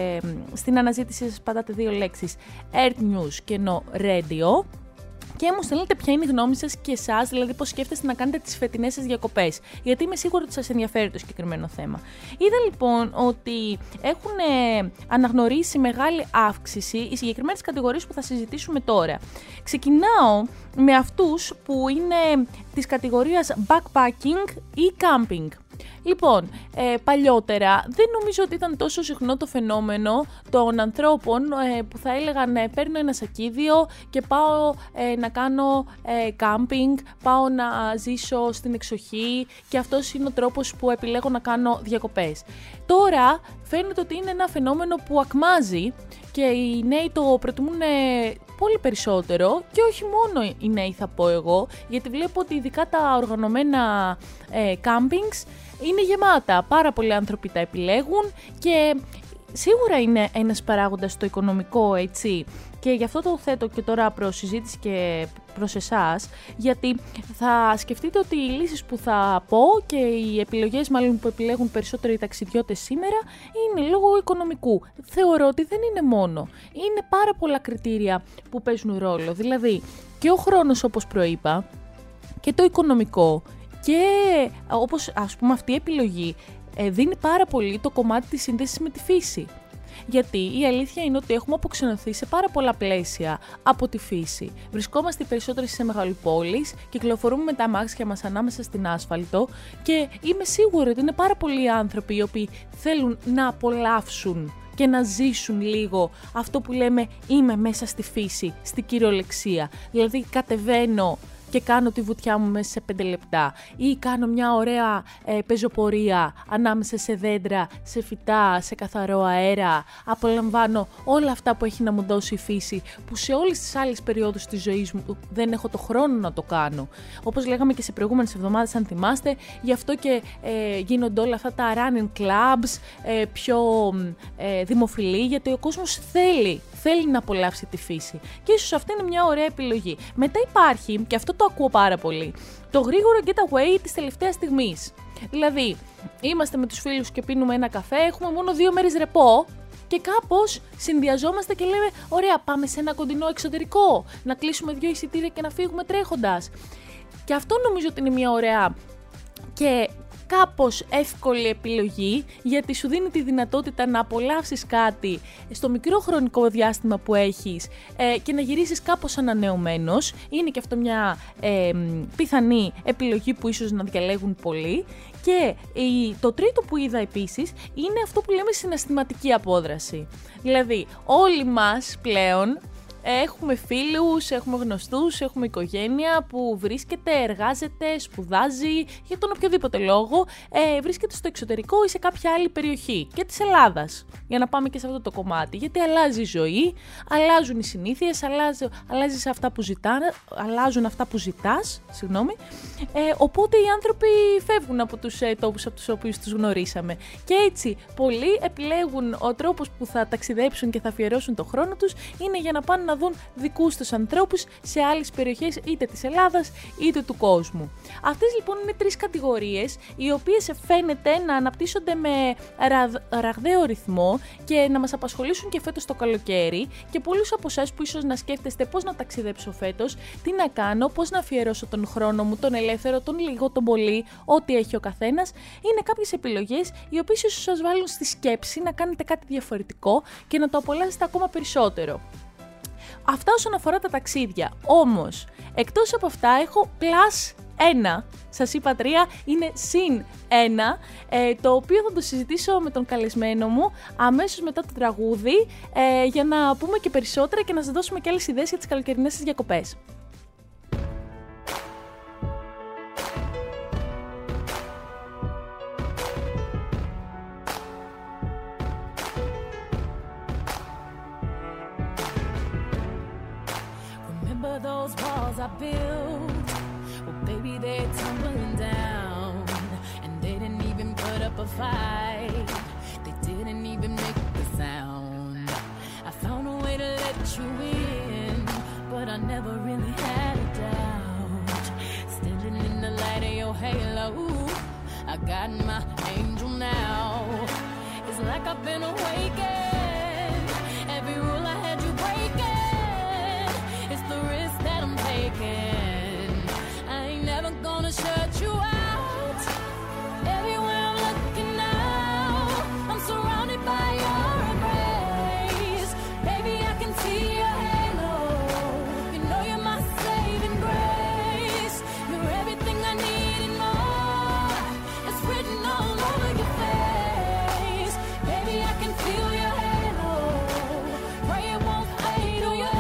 στην αναζήτηση σας πατάτε 2 λέξεις Earth News και Radio και μου στέλνετε ποια είναι η γνώμη σας και εσάς, δηλαδή πώς σκέφτεστε να κάνετε τις φετινές σας διακοπές, γιατί είμαι σίγουρη ότι σας ενδιαφέρει το συγκεκριμένο θέμα. Είδα λοιπόν ότι έχουν αναγνωρίσει μεγάλη αύξηση οι συγκεκριμένες κατηγορίες που θα συζητήσουμε τώρα. Ξεκινάω με αυτούς που είναι της κατηγορίας backpacking ή camping. Λοιπόν, παλιότερα δεν νομίζω ότι ήταν τόσο συχνό το φαινόμενο των ανθρώπων που θα έλεγαν παίρνω ένα σακίδιο και πάω να κάνω κάμπινγκ, πάω να ζήσω στην εξοχή και αυτός είναι ο τρόπος που επιλέγω να κάνω διακοπές. Τώρα φαίνεται ότι είναι ένα φαινόμενο που ακμάζει και οι νέοι το προτιμούν πολύ περισσότερο και όχι μόνο οι νέοι θα πω εγώ, γιατί βλέπω ότι ειδικά τα οργανωμένα campings είναι γεμάτα, πάρα πολλοί άνθρωποι τα επιλέγουν και σίγουρα είναι ένας παράγοντας το οικονομικό, έτσι, και γι' αυτό το θέτω και τώρα προς συζήτηση και προς εσάς, γιατί θα σκεφτείτε ότι οι λύσεις που θα πω και οι επιλογές μάλλον που επιλέγουν περισσότεροι ταξιδιώτες σήμερα είναι λόγω οικονομικού. Θεωρώ ότι δεν είναι μόνο. Είναι πάρα πολλά κριτήρια που παίζουν ρόλο, δηλαδή και ο χρόνος όπως προείπα και το οικονομικό και όπως ας πούμε αυτή η επιλογή δίνει πάρα πολύ το κομμάτι της σύνδεσης με τη φύση. Γιατί η αλήθεια είναι ότι έχουμε αποξενωθεί σε πάρα πολλά πλαίσια από τη φύση. Βρισκόμαστε περισσότεροι σε μεγαλοπόλεις, κυκλοφορούμε με τα αμάξια μας ανάμεσα στην άσφαλτο και είμαι σίγουρη ότι είναι πάρα πολλοί άνθρωποι οι οποίοι θέλουν να απολαύσουν και να ζήσουν λίγο αυτό που λέμε είμαι μέσα στη φύση, στην κυριολεξία. Δηλαδή κατεβαίνω και κάνω τη βουτιά μου μέσα σε 5 λεπτά ή κάνω μια ωραία πεζοπορία ανάμεσα σε δέντρα, σε φυτά, σε καθαρό αέρα, απολαμβάνω όλα αυτά που έχει να μου δώσει η φύση που σε όλες τις άλλες περιόδους της ζωής μου δεν έχω το χρόνο να το κάνω. Όπως λέγαμε και σε προηγούμενες εβδομάδες αν θυμάστε, γι' αυτό και γίνονται όλα αυτά τα running clubs πιο δημοφιλή, γιατί ο κόσμος θέλει να απολαύσει τη φύση. Και ίσως αυτή είναι μια ωραία επιλογή. Μετά υπάρχει, και αυτό το ακούω πάρα πολύ, το γρήγορο getaway της τελευταίας στιγμής. Δηλαδή, είμαστε με τους φίλους και πίνουμε ένα καφέ, έχουμε μόνο 2 μέρες ρεπό και κάπως συνδυαζόμαστε και λέμε ωραία, πάμε σε ένα κοντινό εξωτερικό, να κλείσουμε 2 εισιτήρια και να φύγουμε τρέχοντας. Και αυτό νομίζω ότι είναι μια ωραία και κάπως εύκολη επιλογή, γιατί σου δίνει τη δυνατότητα να απολαύσεις κάτι στο μικρό χρονικό διάστημα που έχεις και να γυρίσεις κάπως ανανεωμένος. Είναι και αυτό μια πιθανή επιλογή που ίσως να διαλέγουν πολλοί. Και το τρίτο που είδα επίσης είναι αυτό που λέμε συναισθηματική απόδραση. Δηλαδή όλοι μας πλέον έχουμε φίλους, έχουμε γνωστούς, έχουμε οικογένεια που βρίσκεται, εργάζεται, σπουδάζει, για τον οποιοδήποτε λόγο, βρίσκεται στο εξωτερικό ή σε κάποια άλλη περιοχή και της Ελλάδας. Για να πάμε και σε αυτό το κομμάτι. Γιατί αλλάζει η ζωή, αλλάζουν οι συνήθειες, αλλάζουν αυτά που ζητάς, οπότε οι άνθρωποι φεύγουν από τους τόπους από τους οποίους τους γνωρίσαμε. Και έτσι πολλοί επιλέγουν ο τρόπος που θα ταξιδέψουν και θα αφιερώσουν το χρόνο τους είναι για να πάνε να να δουν δικούς τους ανθρώπους σε άλλες περιοχές είτε της Ελλάδας είτε του κόσμου. Αυτές λοιπόν είναι 3 κατηγορίες οι οποίες φαίνεται να αναπτύσσονται με ραγδαίο ρυθμό και να μας απασχολήσουν και φέτος το καλοκαίρι, και πολλούς από εσάς που ίσως να σκέφτεστε πώς να ταξιδέψω φέτος, τι να κάνω, πώς να αφιερώσω τον χρόνο μου, τον ελεύθερο, τον λίγο, τον πολύ, ό,τι έχει ο καθένας, είναι κάποιες επιλογές οι οποίες ίσως σας βάλουν στη σκέψη να κάνετε κάτι διαφορετικό και να το απολαύσετε ακόμα περισσότερο. Αυτά όσον αφορά τα ταξίδια. Όμως, εκτός από αυτά έχω plus 1. Σας είπα 3, είναι συν 1, το οποίο θα το συζητήσω με τον καλεσμένο μου αμέσως μετά το τραγούδι, για να πούμε και περισσότερα και να σας δώσουμε και άλλες ιδέες για τις καλοκαιρινές σας διακοπές. Those walls I built, well baby they're tumbling down, and they didn't even put up a fight, they didn't even make the sound. I found a way to let you in, but I never really had a doubt. Standing in the light of your halo, I got my angel now. It's like I've been awakened, every rule I had you breaking. It's the risk that I'm taking. I ain't never gonna shut you out. Everywhere I'm looking now, I'm surrounded by your embrace. Baby, I can see your halo. You know you're my saving grace. You're everything I need and more. It's written all over your face. Baby, I can feel your halo. Pray it won't fade. Oh, your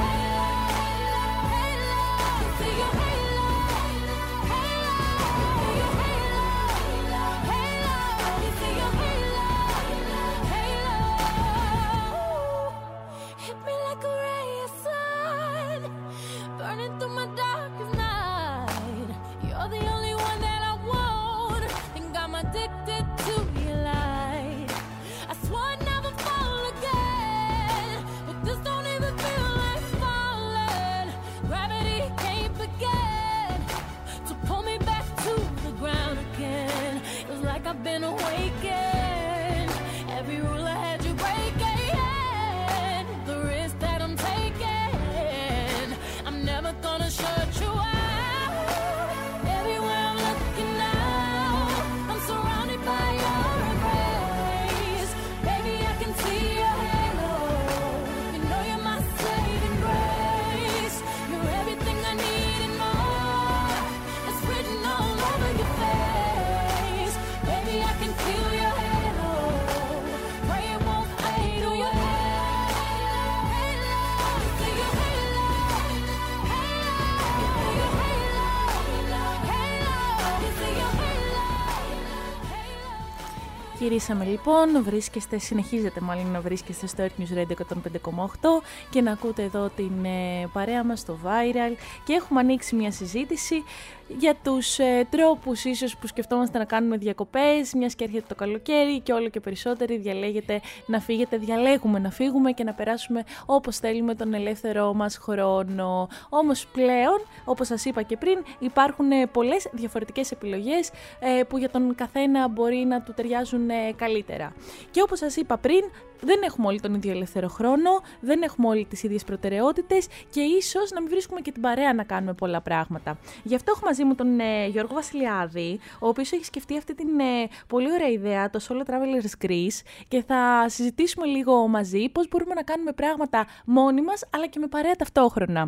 been awakened. Every rule I had you breaking. The risk that I'm taking. I'm never gonna shut you out. Everywhere I'm looking now, I'm surrounded by your embrace. Baby, I can see your halo. You know you're my saving grace. You're everything I need and more. It's written all over your face. Baby, I can feel your halo. Pray it won't fade. Oh, your halo. See your halo. Halo. See your halo. Γυρίσαμε λοιπόν, συνεχίζετε μάλλον να βρίσκεστε στο Earth News Radio 105,8 και να ακούτε εδώ την παρέα μας στο Viral, και έχουμε ανοίξει μια συζήτηση για τους τρόπους ίσως που σκεφτόμαστε να κάνουμε διακοπές, μιας και έρχεται το καλοκαίρι και όλο και περισσότεροι διαλέγουμε να φύγουμε και να περάσουμε όπως θέλουμε τον ελεύθερο μας χρόνο. Όμως πλέον, όπως σας είπα και πριν, υπάρχουν πολλές διαφορετικές επιλογές που για τον καθένα μπορεί να του ταιριάζουν καλύτερα. Και όπως σας είπα πριν, δεν έχουμε όλοι τον ίδιο ελεύθερο χρόνο, δεν έχουμε όλοι τις ίδιες προτεραιότητες και ίσως να μην βρίσκουμε και την παρέα να κάνουμε πολλά πράγματα. Γι' αυτό έχω μαζί μου τον Γιώργο Βασιλιάδη, ο οποίος έχει σκεφτεί αυτή την πολύ ωραία ιδέα, το Solo Travelers Greece, και θα συζητήσουμε λίγο μαζί πώς μπορούμε να κάνουμε πράγματα μόνοι μας, αλλά και με παρέα ταυτόχρονα.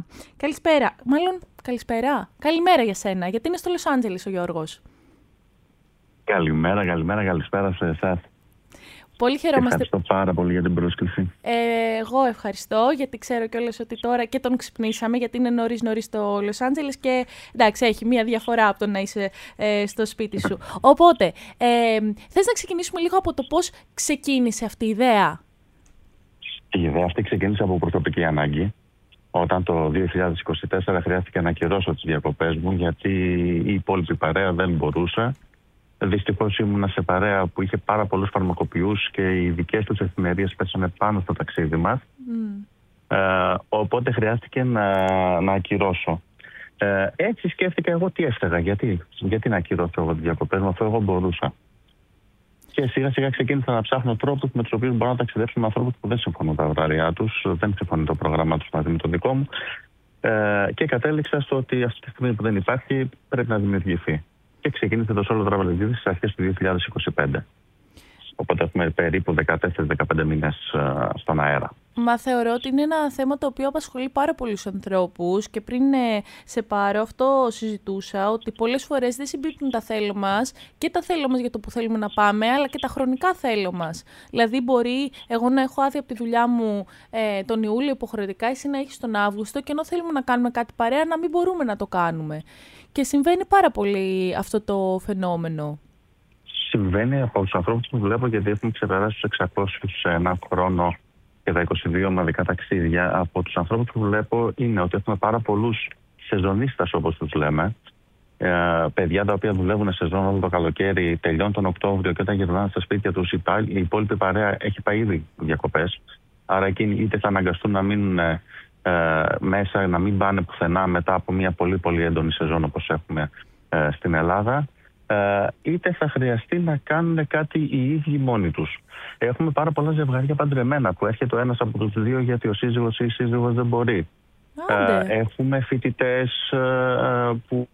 Καλημέρα για σένα, γιατί είναι στο Λος Άντζελες ο Γιώργος. Καλησπέρα σε εσάς. Πολύ χαιρόμαστε. Ευχαριστώ πάρα πολύ για την πρόσκληση. Εγώ ευχαριστώ, γιατί ξέρω κιόλας ότι τώρα και τον ξυπνήσαμε, γιατί είναι νωρίς στο Λος Άντζελες και εντάξει, έχει μία διαφορά από το να είσαι στο σπίτι σου. Οπότε, θες να ξεκινήσουμε λίγο από το πώς ξεκίνησε αυτή η ιδέα? Η ιδέα αυτή ξεκίνησε από προσωπική ανάγκη. Όταν το 2024 χρειάστηκε να ακυρώσω τις διακοπές μου, γιατί η υπόλοιπη παρέα δεν μπορούσε. Δυστυχώς ήμουνα σε παρέα που είχε πάρα πολλούς φαρμακοποιούς και οι δικές τους εφημερίες πέσανε πάνω στο ταξίδι μας. Οπότε χρειάστηκε να ακυρώσω. Έτσι σκέφτηκα εγώ τι έφταιγα. Γιατί να ακυρώσω εγώ τις διακοπές μου, αφού εγώ μπορούσα. Και σιγά σιγά ξεκίνησα να ψάχνω τρόπους με τους οποίους μπορώ να ταξιδέψω με ανθρώπους που δεν συμφωνούν τα ωράρια τους, δεν συμφωνεί το πρόγραμμά τους μαζί με το δικό μου. Και κατέληξα στο ότι αυτή τη στιγμή που δεν υπάρχει πρέπει να δημιουργηθεί. Και ξεκίνησε το Solo Travel Agency στις αρχές του 2025. Οπότε έχουμε περίπου 14-15 μήνες στον αέρα. Μα θεωρώ ότι είναι ένα θέμα το οποίο απασχολεί πάρα πολλούς ανθρώπους και πριν σε πάρω αυτό συζητούσα ότι πολλές φορές δεν συμπίπτουν τα θέλω μας και τα θέλω μας για το που θέλουμε να πάμε, αλλά και τα χρονικά θέλω μας. Δηλαδή μπορεί εγώ να έχω άδεια από τη δουλειά μου τον Ιούλιο υποχρεωτικά, εσύ να έχεις τον Αύγουστο και ενώ θέλουμε να κάνουμε κάτι παρέα να μην μπορούμε να το κάνουμε. Και συμβαίνει πάρα πολύ αυτό το φαινόμενο. Συμβαίνει από τους ανθρώπους που βλέπω, γιατί έχουμε ξεπεράσει τους 600 σε ένα χρόνο και τα 22 ομαδικά ταξίδια. Από τους ανθρώπους που βλέπω είναι ότι έχουμε πάρα πολλούς σεζονίστας, όπως τους λέμε. Παιδιά τα οποία δουλεύουν σεζόν όλο το καλοκαίρι, τελειώνουν τον Οκτώβριο και όταν γυρνάνε στα σπίτια τους η υπόλοιπη παρέα έχει πάει ήδη διακοπές. Άρα εκείνοι είτε θα αναγκαστούν να μείνουν μέσα, να μην πάνε πουθενά μετά από μια πολύ πολύ έντονη σεζόν όπως έχουμε στην Ελλάδα, είτε θα χρειαστεί να κάνουν κάτι οι ίδιοι μόνοι τους. Έχουμε πάρα πολλά ζευγάρια παντρεμένα που έρχεται ο ένας από τους δύο γιατί ο σύζυγος ή η σύζυγος δεν μπορεί. Έχουμε φοιτητές που...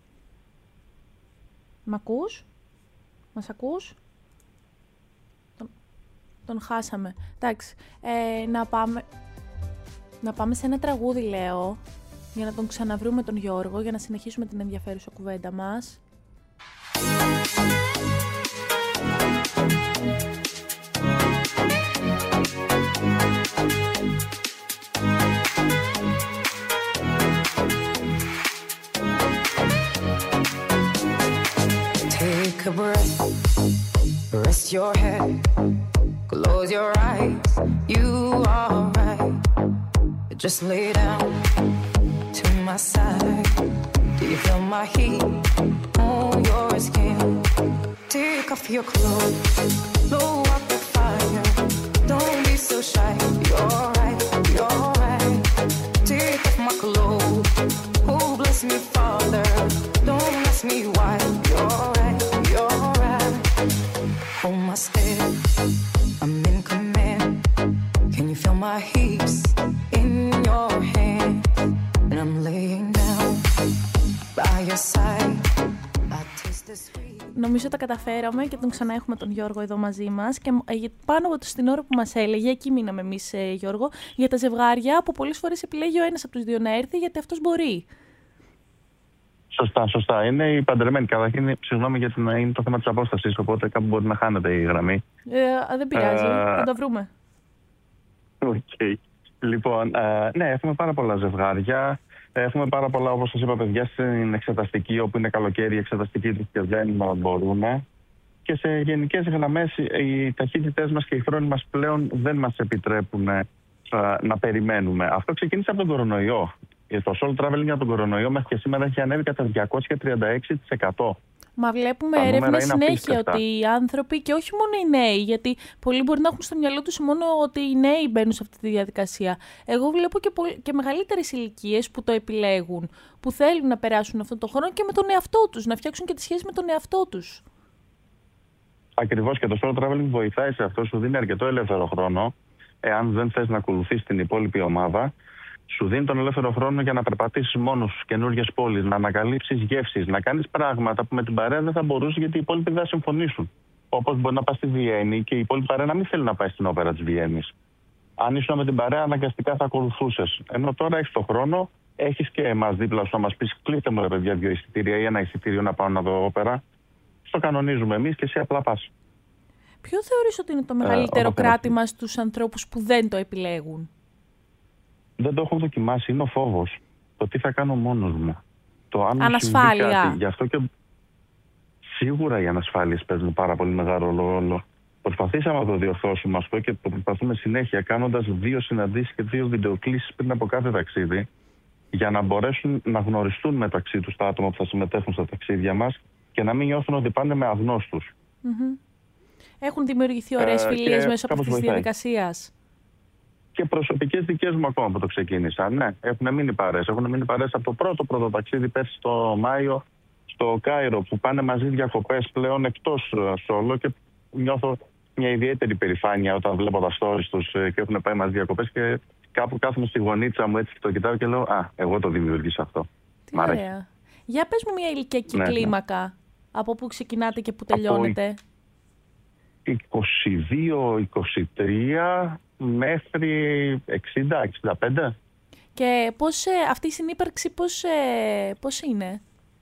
Μ' ακούς? Μας ακούς? Τον χάσαμε. Εντάξει. Να πάμε σε ένα τραγούδι, λέω, για να τον ξαναβρούμε τον Γιώργο, για να συνεχίσουμε την ενδιαφέρουσα κουβέντα μας. Take a breath, rest your head, close your eyes, you are right. Just lay down to my side. Do you feel my heat on your skin? Take off your clothes, blow up the fire. Don't be so shy, you're right, you're right. Take off my clothes, oh bless me Father. Don't ask me why, you're right, you're right. Hold my step, I'm in command. Can you feel my hips in your hand? And I'm laying down by your side. I taste the sweet. Νομίζω τα καταφέραμε και τον ξανά έχουμε τον Γιώργο εδώ μαζί μας και πάνω από την ώρα που μας έλεγε, εκεί μείναμε εμείς, Γιώργο, για τα ζευγάρια που πολλές φορές επιλέγει ο ένας από τους δύο να έρθει γιατί αυτός μπορεί. Σωστά. Είναι οι παντρεμένοι. Καταρχήν, συγγνώμη γιατί είναι το θέμα της απόστασης, οπότε κάπου μπορεί να χάνεται η γραμμή. Δεν πειράζει, θα το βρούμε. Okay. Λοιπόν, ναι, έχουμε πάρα πολλά ζευγάρια. Έχουμε πάρα πολλά, όπως σας είπα, παιδιά στην εξεταστική, όπου είναι καλοκαίρι, η εξεταστική τους και δεν μπορούν. Και σε γενικές γραμμές, οι ταχύτητές μας και οι χρόνοι μας πλέον δεν μας επιτρέπουν να περιμένουμε. Αυτό ξεκίνησε από τον κορονοϊό. Το solo traveling από τον κορονοϊό μέχρι και σήμερα έχει ανέβει κατά 236%. Μα βλέπουμε έρευνες συνέχεια ότι οι άνθρωποι, και όχι μόνο οι νέοι, γιατί πολλοί μπορεί να έχουν στο μυαλό τους μόνο ότι οι νέοι μπαίνουν σε αυτή τη διαδικασία. Εγώ βλέπω και μεγαλύτερες ηλικίες που το επιλέγουν, που θέλουν να περάσουν αυτόν τον χρόνο και με τον εαυτό τους, να φτιάξουν και τη σχέση με τον εαυτό τους. Ακριβώς, και το solo traveling βοηθάει σε αυτό, σου δίνει αρκετό ελεύθερο χρόνο, εάν δεν θες να ακολουθείς την υπόλοιπη ομάδα. Σου δίνει τον ελεύθερο χρόνο για να περπατήσεις μόνος στους καινούργιες πόλεις, να ανακαλύψεις γεύσεις, να κάνεις πράγματα που με την παρέα δεν θα μπορούσες γιατί οι υπόλοιποι δεν θα συμφωνήσουν. Όπως μπορεί να πας στη Βιέννη και η υπόλοιπη παρέα να μην θέλει να πάει στην όπερα της Βιέννης. Αν ήσουν με την παρέα, αναγκαστικά θα ακολουθούσες. Ενώ τώρα έχεις τον χρόνο, έχεις και εμάς δίπλα σου να μας πεις: κλείστε μου, ρε παιδιά, 2 εισιτήρια ή ένα εισιτήριο να πάω να δω όπερα. Στο κανονίζουμε εμείς και εσύ απλά πας. Ποιο θεωρείς ότι είναι το μεγαλύτερο κράτημα στους ανθρώπους που δεν το επιλέγουν? Δεν το έχω δοκιμάσει, είναι ο φόβος. Το τι θα κάνω μόνος μου. Το αν ανασφάλεια. Κάτι. Γι' αυτό και σίγουρα οι ανασφάλειες παίζουν πάρα πολύ μεγάλο ρόλο. Προσπαθήσαμε να το διορθώσουμε αυτό και το προσπαθούμε συνέχεια, κάνοντας 2 συναντήσεις και 2 βιντεοκλήσεις πριν από κάθε ταξίδι, για να μπορέσουν να γνωριστούν μεταξύ τους τα άτομα που θα συμμετέχουν στα ταξίδια μας και να μην νιώθουν ότι πάνε με αγνώστους. Έχουν δημιουργηθεί ωραίες φιλίες μέσω από αυτής της διαδικασίας? και προσωπικές δικές μου ακόμα που το ξεκίνησαν. Ναι, έχουν μείνει παρέες. Έχουν μείνει παρέες από το πρώτο ταξίδι πέρσι το Μάιο στο Κάιρο, που πάνε μαζί διακοπές πλέον εκτός solo, και νιώθω μια ιδιαίτερη περηφάνεια όταν βλέπω τα stories τους και έχουν πάει μαζί διακοπές και κάπου κάθομαι στη γωνίτσα μου έτσι και το κοιτάω και λέω εγώ το δημιουργήσα αυτό. Τι ωραία. Για πες μου μια ηλικιακή κλίμακα, από πού ξεκινάτε και πού τελειώνετε. 22-23 μέχρι 60-65. Και πώς αυτή η συνύπαρξη πώς είναι?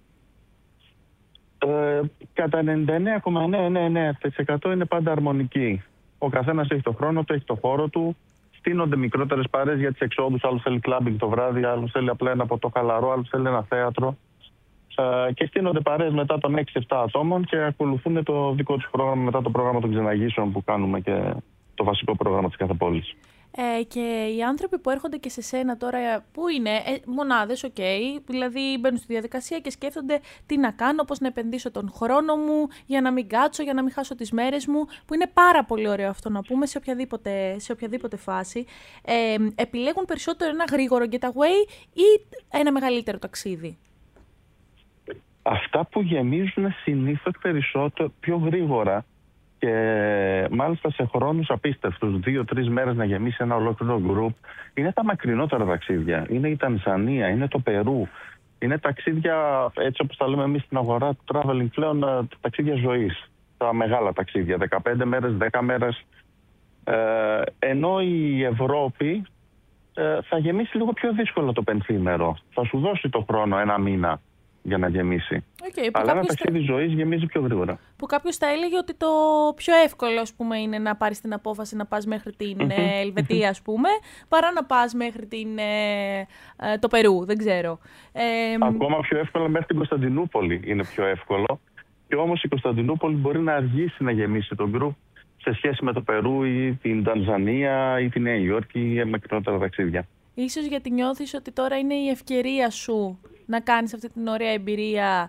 Κατά 99,9% είναι πάντα αρμονική. Ο καθένας έχει το χρόνο του, έχει το χώρο του. Στείνονται μικρότερες παρέες για τις εξόδους. Άλλος θέλει κλάμπινγκ το βράδυ, άλλος θέλει απλά ένα ποτό χαλαρό, άλλος θέλει ένα θέατρο. Και στείνονται παρέες μετά των 6-7 ατόμων και ακολουθούν το δικό τους πρόγραμμα μετά το πρόγραμμα των ξεναγήσεων που κάνουμε και το βασικό πρόγραμμα της κάθε πόλης. Και οι άνθρωποι που έρχονται και σε σένα τώρα, πού είναι, μονάδες, δηλαδή μπαίνουν στη διαδικασία και σκέφτονται τι να κάνω, πώς να επενδύσω τον χρόνο μου για να μην κάτσω, για να μην χάσω τις μέρες μου, που είναι πάρα πολύ ωραίο αυτό να πούμε σε οποιαδήποτε φάση. Επιλέγουν περισσότερο ένα γρήγορο getaway ή ένα μεγαλύτερο ταξίδι? Αυτά που γεμίζουν συνήθως περισσότερο, πιο γρήγορα, και μάλιστα σε χρόνους απίστευτους, 2-3 μέρες να γεμίσει ένα ολόκληρο γκρουπ, είναι τα μακρινότερα ταξίδια. Είναι η Τανζανία, είναι το Περού. Είναι ταξίδια, έτσι όπως τα λέμε εμείς στην αγορά του traveling πλέον, ταξίδια ζωής. Τα μεγάλα ταξίδια, 15 μέρες, 10 μέρες. Ενώ η Ευρώπη θα γεμίσει λίγο πιο δύσκολο το πενθήμερο. Θα σου δώσει το χρόνο, ένα μήνα για να γεμίσει. Αλλά ένα ταξίδι ζωής γεμίζει πιο γρήγορα. Που κάποιος θα έλεγε ότι το πιο εύκολο, ας πούμε, είναι να πάρεις την απόφαση να πας μέχρι την Ελβετία, ας πούμε, παρά να πας μέχρι το Περού, δεν ξέρω. Ακόμα πιο εύκολο μέχρι την Κωνσταντινούπολη είναι πιο εύκολο. Και όμως η Κωνσταντινούπολη μπορεί να αργήσει να γεμίσει τον γκρουπ σε σχέση με το Περού ή την Τανζανία ή τη Νέα Υόρκη ή μακρινότερα ταξίδια. Ίσως γιατί νιώθεις ότι τώρα είναι η ευκαιρία σου να κάνεις αυτή την ωραία εμπειρία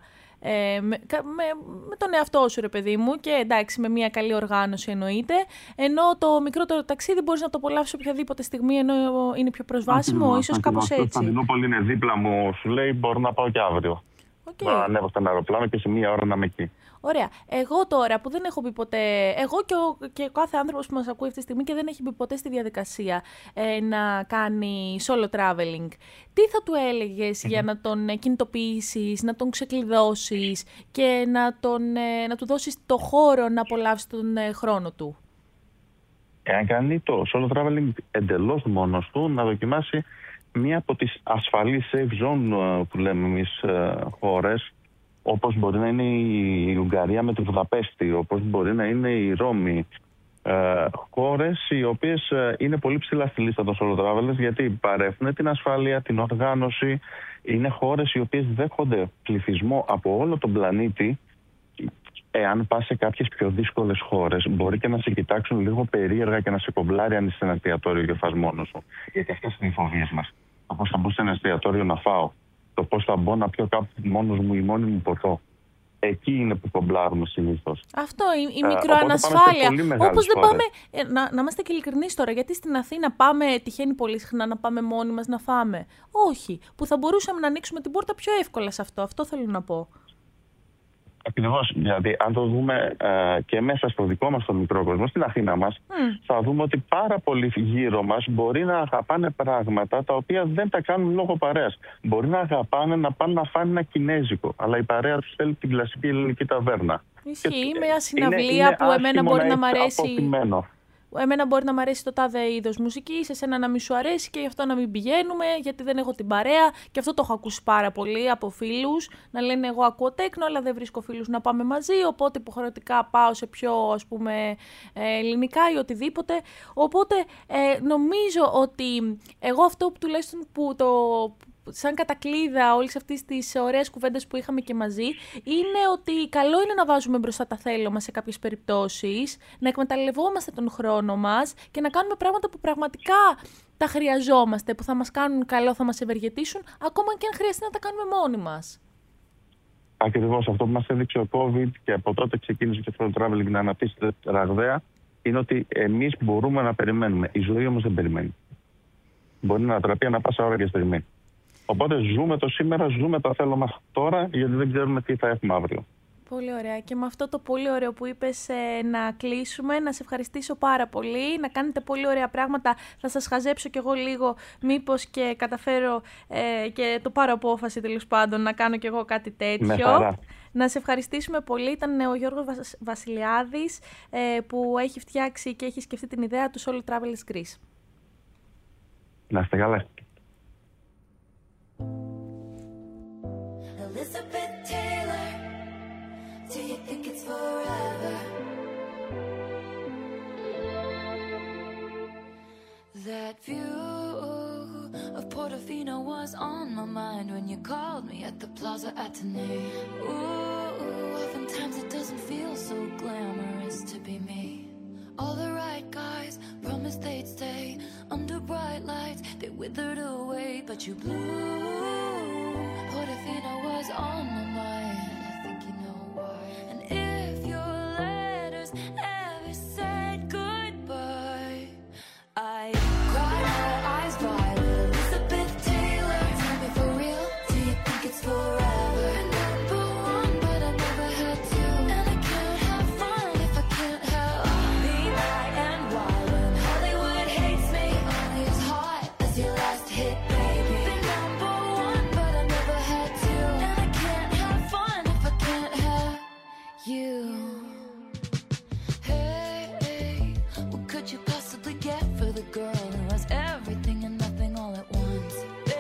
με τον εαυτό σου, ρε παιδί μου, και εντάξει, με μια καλή οργάνωση εννοείται, ενώ το μικρότερο ταξίδι μπορείς να το απολαύσεις οποιαδήποτε στιγμή, ενώ είναι πιο προσβάσιμο, ίσως κάπως έτσι. Η Κωνσταντινούπολη είναι δίπλα μου, σου λέει μπορώ να πάω και αύριο. Να ανέβω στο αεροπλάνο και σε μία ώρα να είμαι εκεί. Ωραία. Εγώ τώρα που δεν έχω μπει ποτέ, εγώ και ο κάθε άνθρωπος που μας ακούει αυτή τη στιγμή και δεν έχει μπει ποτέ στη διαδικασία να κάνει solo traveling, τι θα του έλεγες για να τον κινητοποιήσεις, να τον ξεκλειδώσεις και να του δώσεις το χώρο να απολαύσει τον χρόνο του? Εάν κάνει το solo traveling εντελώς μόνος του, να δοκιμάσει μία από τις ασφαλείς safe zone που λέμε εμείς χώρες, όπως μπορεί να είναι η Ουγγαρία με τη Βουδαπέστη, όπως μπορεί να είναι η Ρώμη. Χώρες οι οποίες είναι πολύ ψηλά στη λίστα των solo travelers, γιατί παρέχουν την ασφάλεια, την οργάνωση. Είναι χώρες οι οποίες δέχονται πληθυσμό από όλο τον πλανήτη. Εάν πας σε κάποιες πιο δύσκολες χώρες, μπορεί και να σε κοιτάξουν λίγο περίεργα και να σε κομπλάρει αν είσαι σε ένα εστιατόριο και φας μόνος σου. Γιατί αυτές είναι οι φοβίες μας. Το πώς θα μπω σε ένα εστιατόριο να φάω, το πώς θα μπω να πιω κάπου μόνος μου ή μόνη μου ποτό. Εκεί είναι που κομπλάρουμε συνήθως. Αυτό, η μικροανασφάλεια. Όπως δεν πάμε. Να είμαστε και ειλικρινείς τώρα, γιατί στην Αθήνα τυχαίνει πολύ συχνά να πάμε μόνοι μας να φάμε? Όχι. Που θα μπορούσαμε να ανοίξουμε την πόρτα πιο εύκολα σε αυτό. Αυτό θέλω να πω. Ακριβώς. Δηλαδή, αν το δούμε και μέσα στο δικό μας το μικρό κόσμο, στην Αθήνα μας, θα δούμε ότι πάρα πολλοί γύρω μας μπορεί να αγαπάνε πράγματα τα οποία δεν τα κάνουν λόγω παρέας. Μπορεί να αγαπάνε να πάνε να φάνε ένα κινέζικο, αλλά η παρέα τους θέλει την κλασική ελληνική ταβέρνα. Ισχύει, μια συναυλία που εμένα μπορεί να μ' αρέσει. Εμένα μπορεί να μ' αρέσει το τάδε είδος μουσικής, εσένα να μην σου αρέσει και γι' αυτό να μην πηγαίνουμε, γιατί δεν έχω την παρέα. Και αυτό το έχω ακούσει πάρα πολύ από φίλους. Να λένε: εγώ ακούω τέκνο, αλλά δεν βρίσκω φίλους να πάμε μαζί. Οπότε υποχρεωτικά πάω σε πιο, ας πούμε, ελληνικά ή οτιδήποτε. Οπότε νομίζω ότι εγώ αυτό που τουλάχιστον που σαν κατακλείδα όλης αυτής της ωραίες κουβέντες που είχαμε και μαζί, είναι ότι καλό είναι να βάζουμε μπροστά τα θέλω μας σε κάποιες περιπτώσεις, να εκμεταλλευόμαστε τον χρόνο μας και να κάνουμε πράγματα που πραγματικά τα χρειαζόμαστε, που θα μας κάνουν καλό, θα μας ευεργετήσουν, ακόμα και αν χρειαστεί να τα κάνουμε μόνοι μας. Ακριβώς αυτό που μας έδειξε ο COVID και από τότε ξεκίνησε και το traveling να αναπτύσσεται ραγδαία, είναι ότι εμείς μπορούμε να περιμένουμε. Η ζωή όμως δεν περιμένει. Μπορεί να ανατραπεί ανά πάσα ώρα και στιγμή. Οπότε ζούμε το σήμερα, ζούμε το θέλω μας τώρα, γιατί δεν ξέρουμε τι θα έχουμε αύριο. Πολύ ωραία. Και με αυτό το πολύ ωραίο που είπες να κλείσουμε, να σε ευχαριστήσω πάρα πολύ, να κάνετε πολύ ωραία πράγματα. Θα σας χαζέψω κι εγώ λίγο, μήπως και καταφέρω και το πάρω απόφαση τέλος πάντων να κάνω κι εγώ κάτι τέτοιο. Να σε ευχαριστήσουμε πολύ. Ήταν ο Γιώργος Βασιλιάδης που έχει φτιάξει και έχει σκεφτεί την ιδέα του Solo Travelers Greece. Να είστε καλά. Do you think it's forever? That view of Portofino was on my mind when you called me at the Plaza Athénée. Ooh, oftentimes it doesn't feel so glamorous to be me. All the right guys promised they'd stay under bright lights. They withered away, but you blew. Portofino was on my mind. Ever said goodbye? I cried my eyes violet. Elizabeth Taylor, tell me for real, do you think it's forever? Number one, but I never had to, and I can't have fun if I can't have me, I and wild. When Hollywood hates me, only as hot as your last hit, baby. Been number one, but I never had to, and I can't have fun if I can't have you. Girl who has everything and nothing all at once.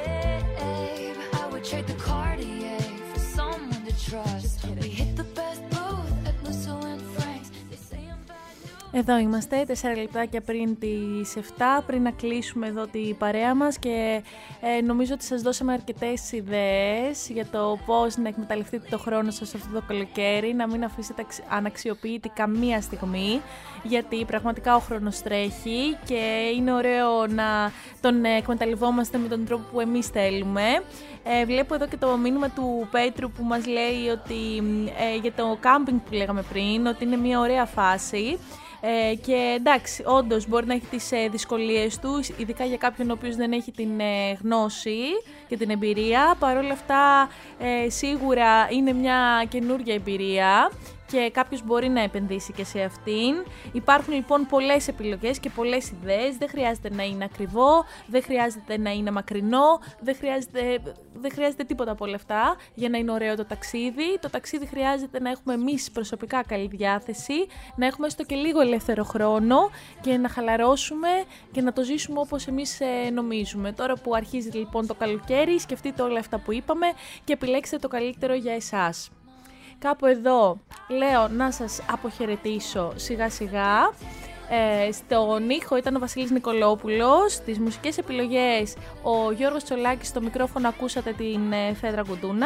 Babe, I would trade the Cartier for someone to trust. We hit the best booth at Lusso and Frank's. They say I'm bad news. Εδώ είμαστε 4 λεπτάκια πριν τις 7, πριν να κλείσουμε εδώ την παρέα μας και νομίζω ότι σας δώσαμε αρκετές ιδέες για το πώς να εκμεταλλευτείτε το χρόνο σας αυτό το καλοκαίρι, να μην αφήσετε αναξιοποιητή καμία στιγμή, γιατί πραγματικά ο χρόνος τρέχει και είναι ωραίο να τον εκμεταλλευόμαστε με τον τρόπο που εμείς θέλουμε. Βλέπω εδώ και το μήνυμα του Πέτρου που μας λέει ότι για το κάμπινγκ που λέγαμε πριν, ότι είναι μια ωραία φάση. Και εντάξει, όντως μπορεί να έχει τις δυσκολίες του, ειδικά για κάποιον ο οποίος δεν έχει την γνώση και την εμπειρία. Παρ' όλα αυτά σίγουρα είναι μια καινούργια εμπειρία και κάποιος μπορεί να επενδύσει και σε αυτήν. Υπάρχουν λοιπόν πολλές επιλογές και πολλές ιδέες. Δεν χρειάζεται να είναι ακριβό, δεν χρειάζεται να είναι μακρινό, δεν χρειάζεται τίποτα από όλα αυτά για να είναι ωραίο το ταξίδι. Το ταξίδι χρειάζεται να έχουμε εμείς προσωπικά καλή διάθεση, να έχουμε έστω και λίγο ελεύθερο χρόνο και να χαλαρώσουμε και να το ζήσουμε όπως εμείς νομίζουμε. Τώρα που αρχίζει λοιπόν το καλοκαίρι, σκεφτείτε όλα αυτά που είπαμε και επιλέξτε το καλύτερο για εσάς. Κάπου εδώ λέω να σας αποχαιρετήσω σιγά σιγά. Στον ήχο ήταν ο Βασίλης Νικολόπουλος, στις μουσικές επιλογές ο Γιώργος Τσολάκης, στο μικρόφωνο ακούσατε την Φέδρα Κουντούνα.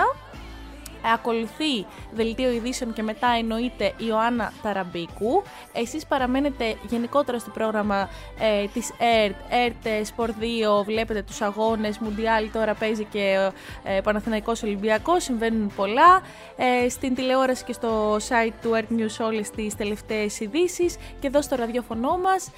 Ακολουθεί δελτίο ειδήσεων και μετά εννοείται η Ιωάννα Ταραμπίκου. Εσείς παραμένετε γενικότερα στο πρόγραμμα της ΕΡΤ Sport 2, βλέπετε τους αγώνες, Μουντιάλ τώρα παίζει και Παναθηναϊκός Ολυμπιακός, συμβαίνουν πολλά. Στην τηλεόραση και στο site του ΕΡΤ News όλες τις τελευταίες ειδήσεις και εδώ στο ραδιόφωνο μας.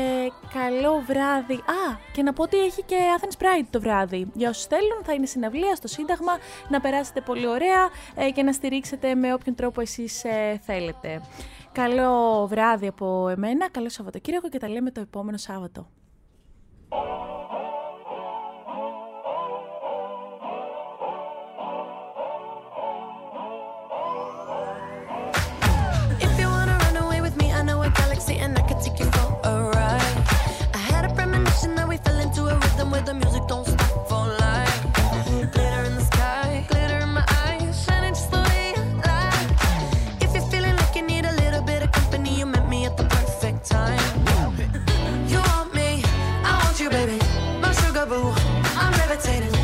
Καλό βράδυ. Και να πω ότι έχει και Athens Pride το βράδυ. Για όσους θέλουν θα είναι συναυλία στο Σύνταγμα, να περάσετε πολύ ωραία και να στηρίξετε με όποιον τρόπο εσείς θέλετε. Καλό βράδυ από εμένα, καλό Σαββατοκύριακο και τα λέμε το επόμενο Σάββατο. If you wanna run away with me, I know a galaxy and I can take you for a ride. I had a premonition that we fell into a rhythm where the music don't stop for life. Glitter in the sky, glitter in my eyes, shining just the way you like. If you're feeling like you need a little bit of company, you met me at the perfect time. You want me, I want you, baby. My sugar boo, I'm levitating.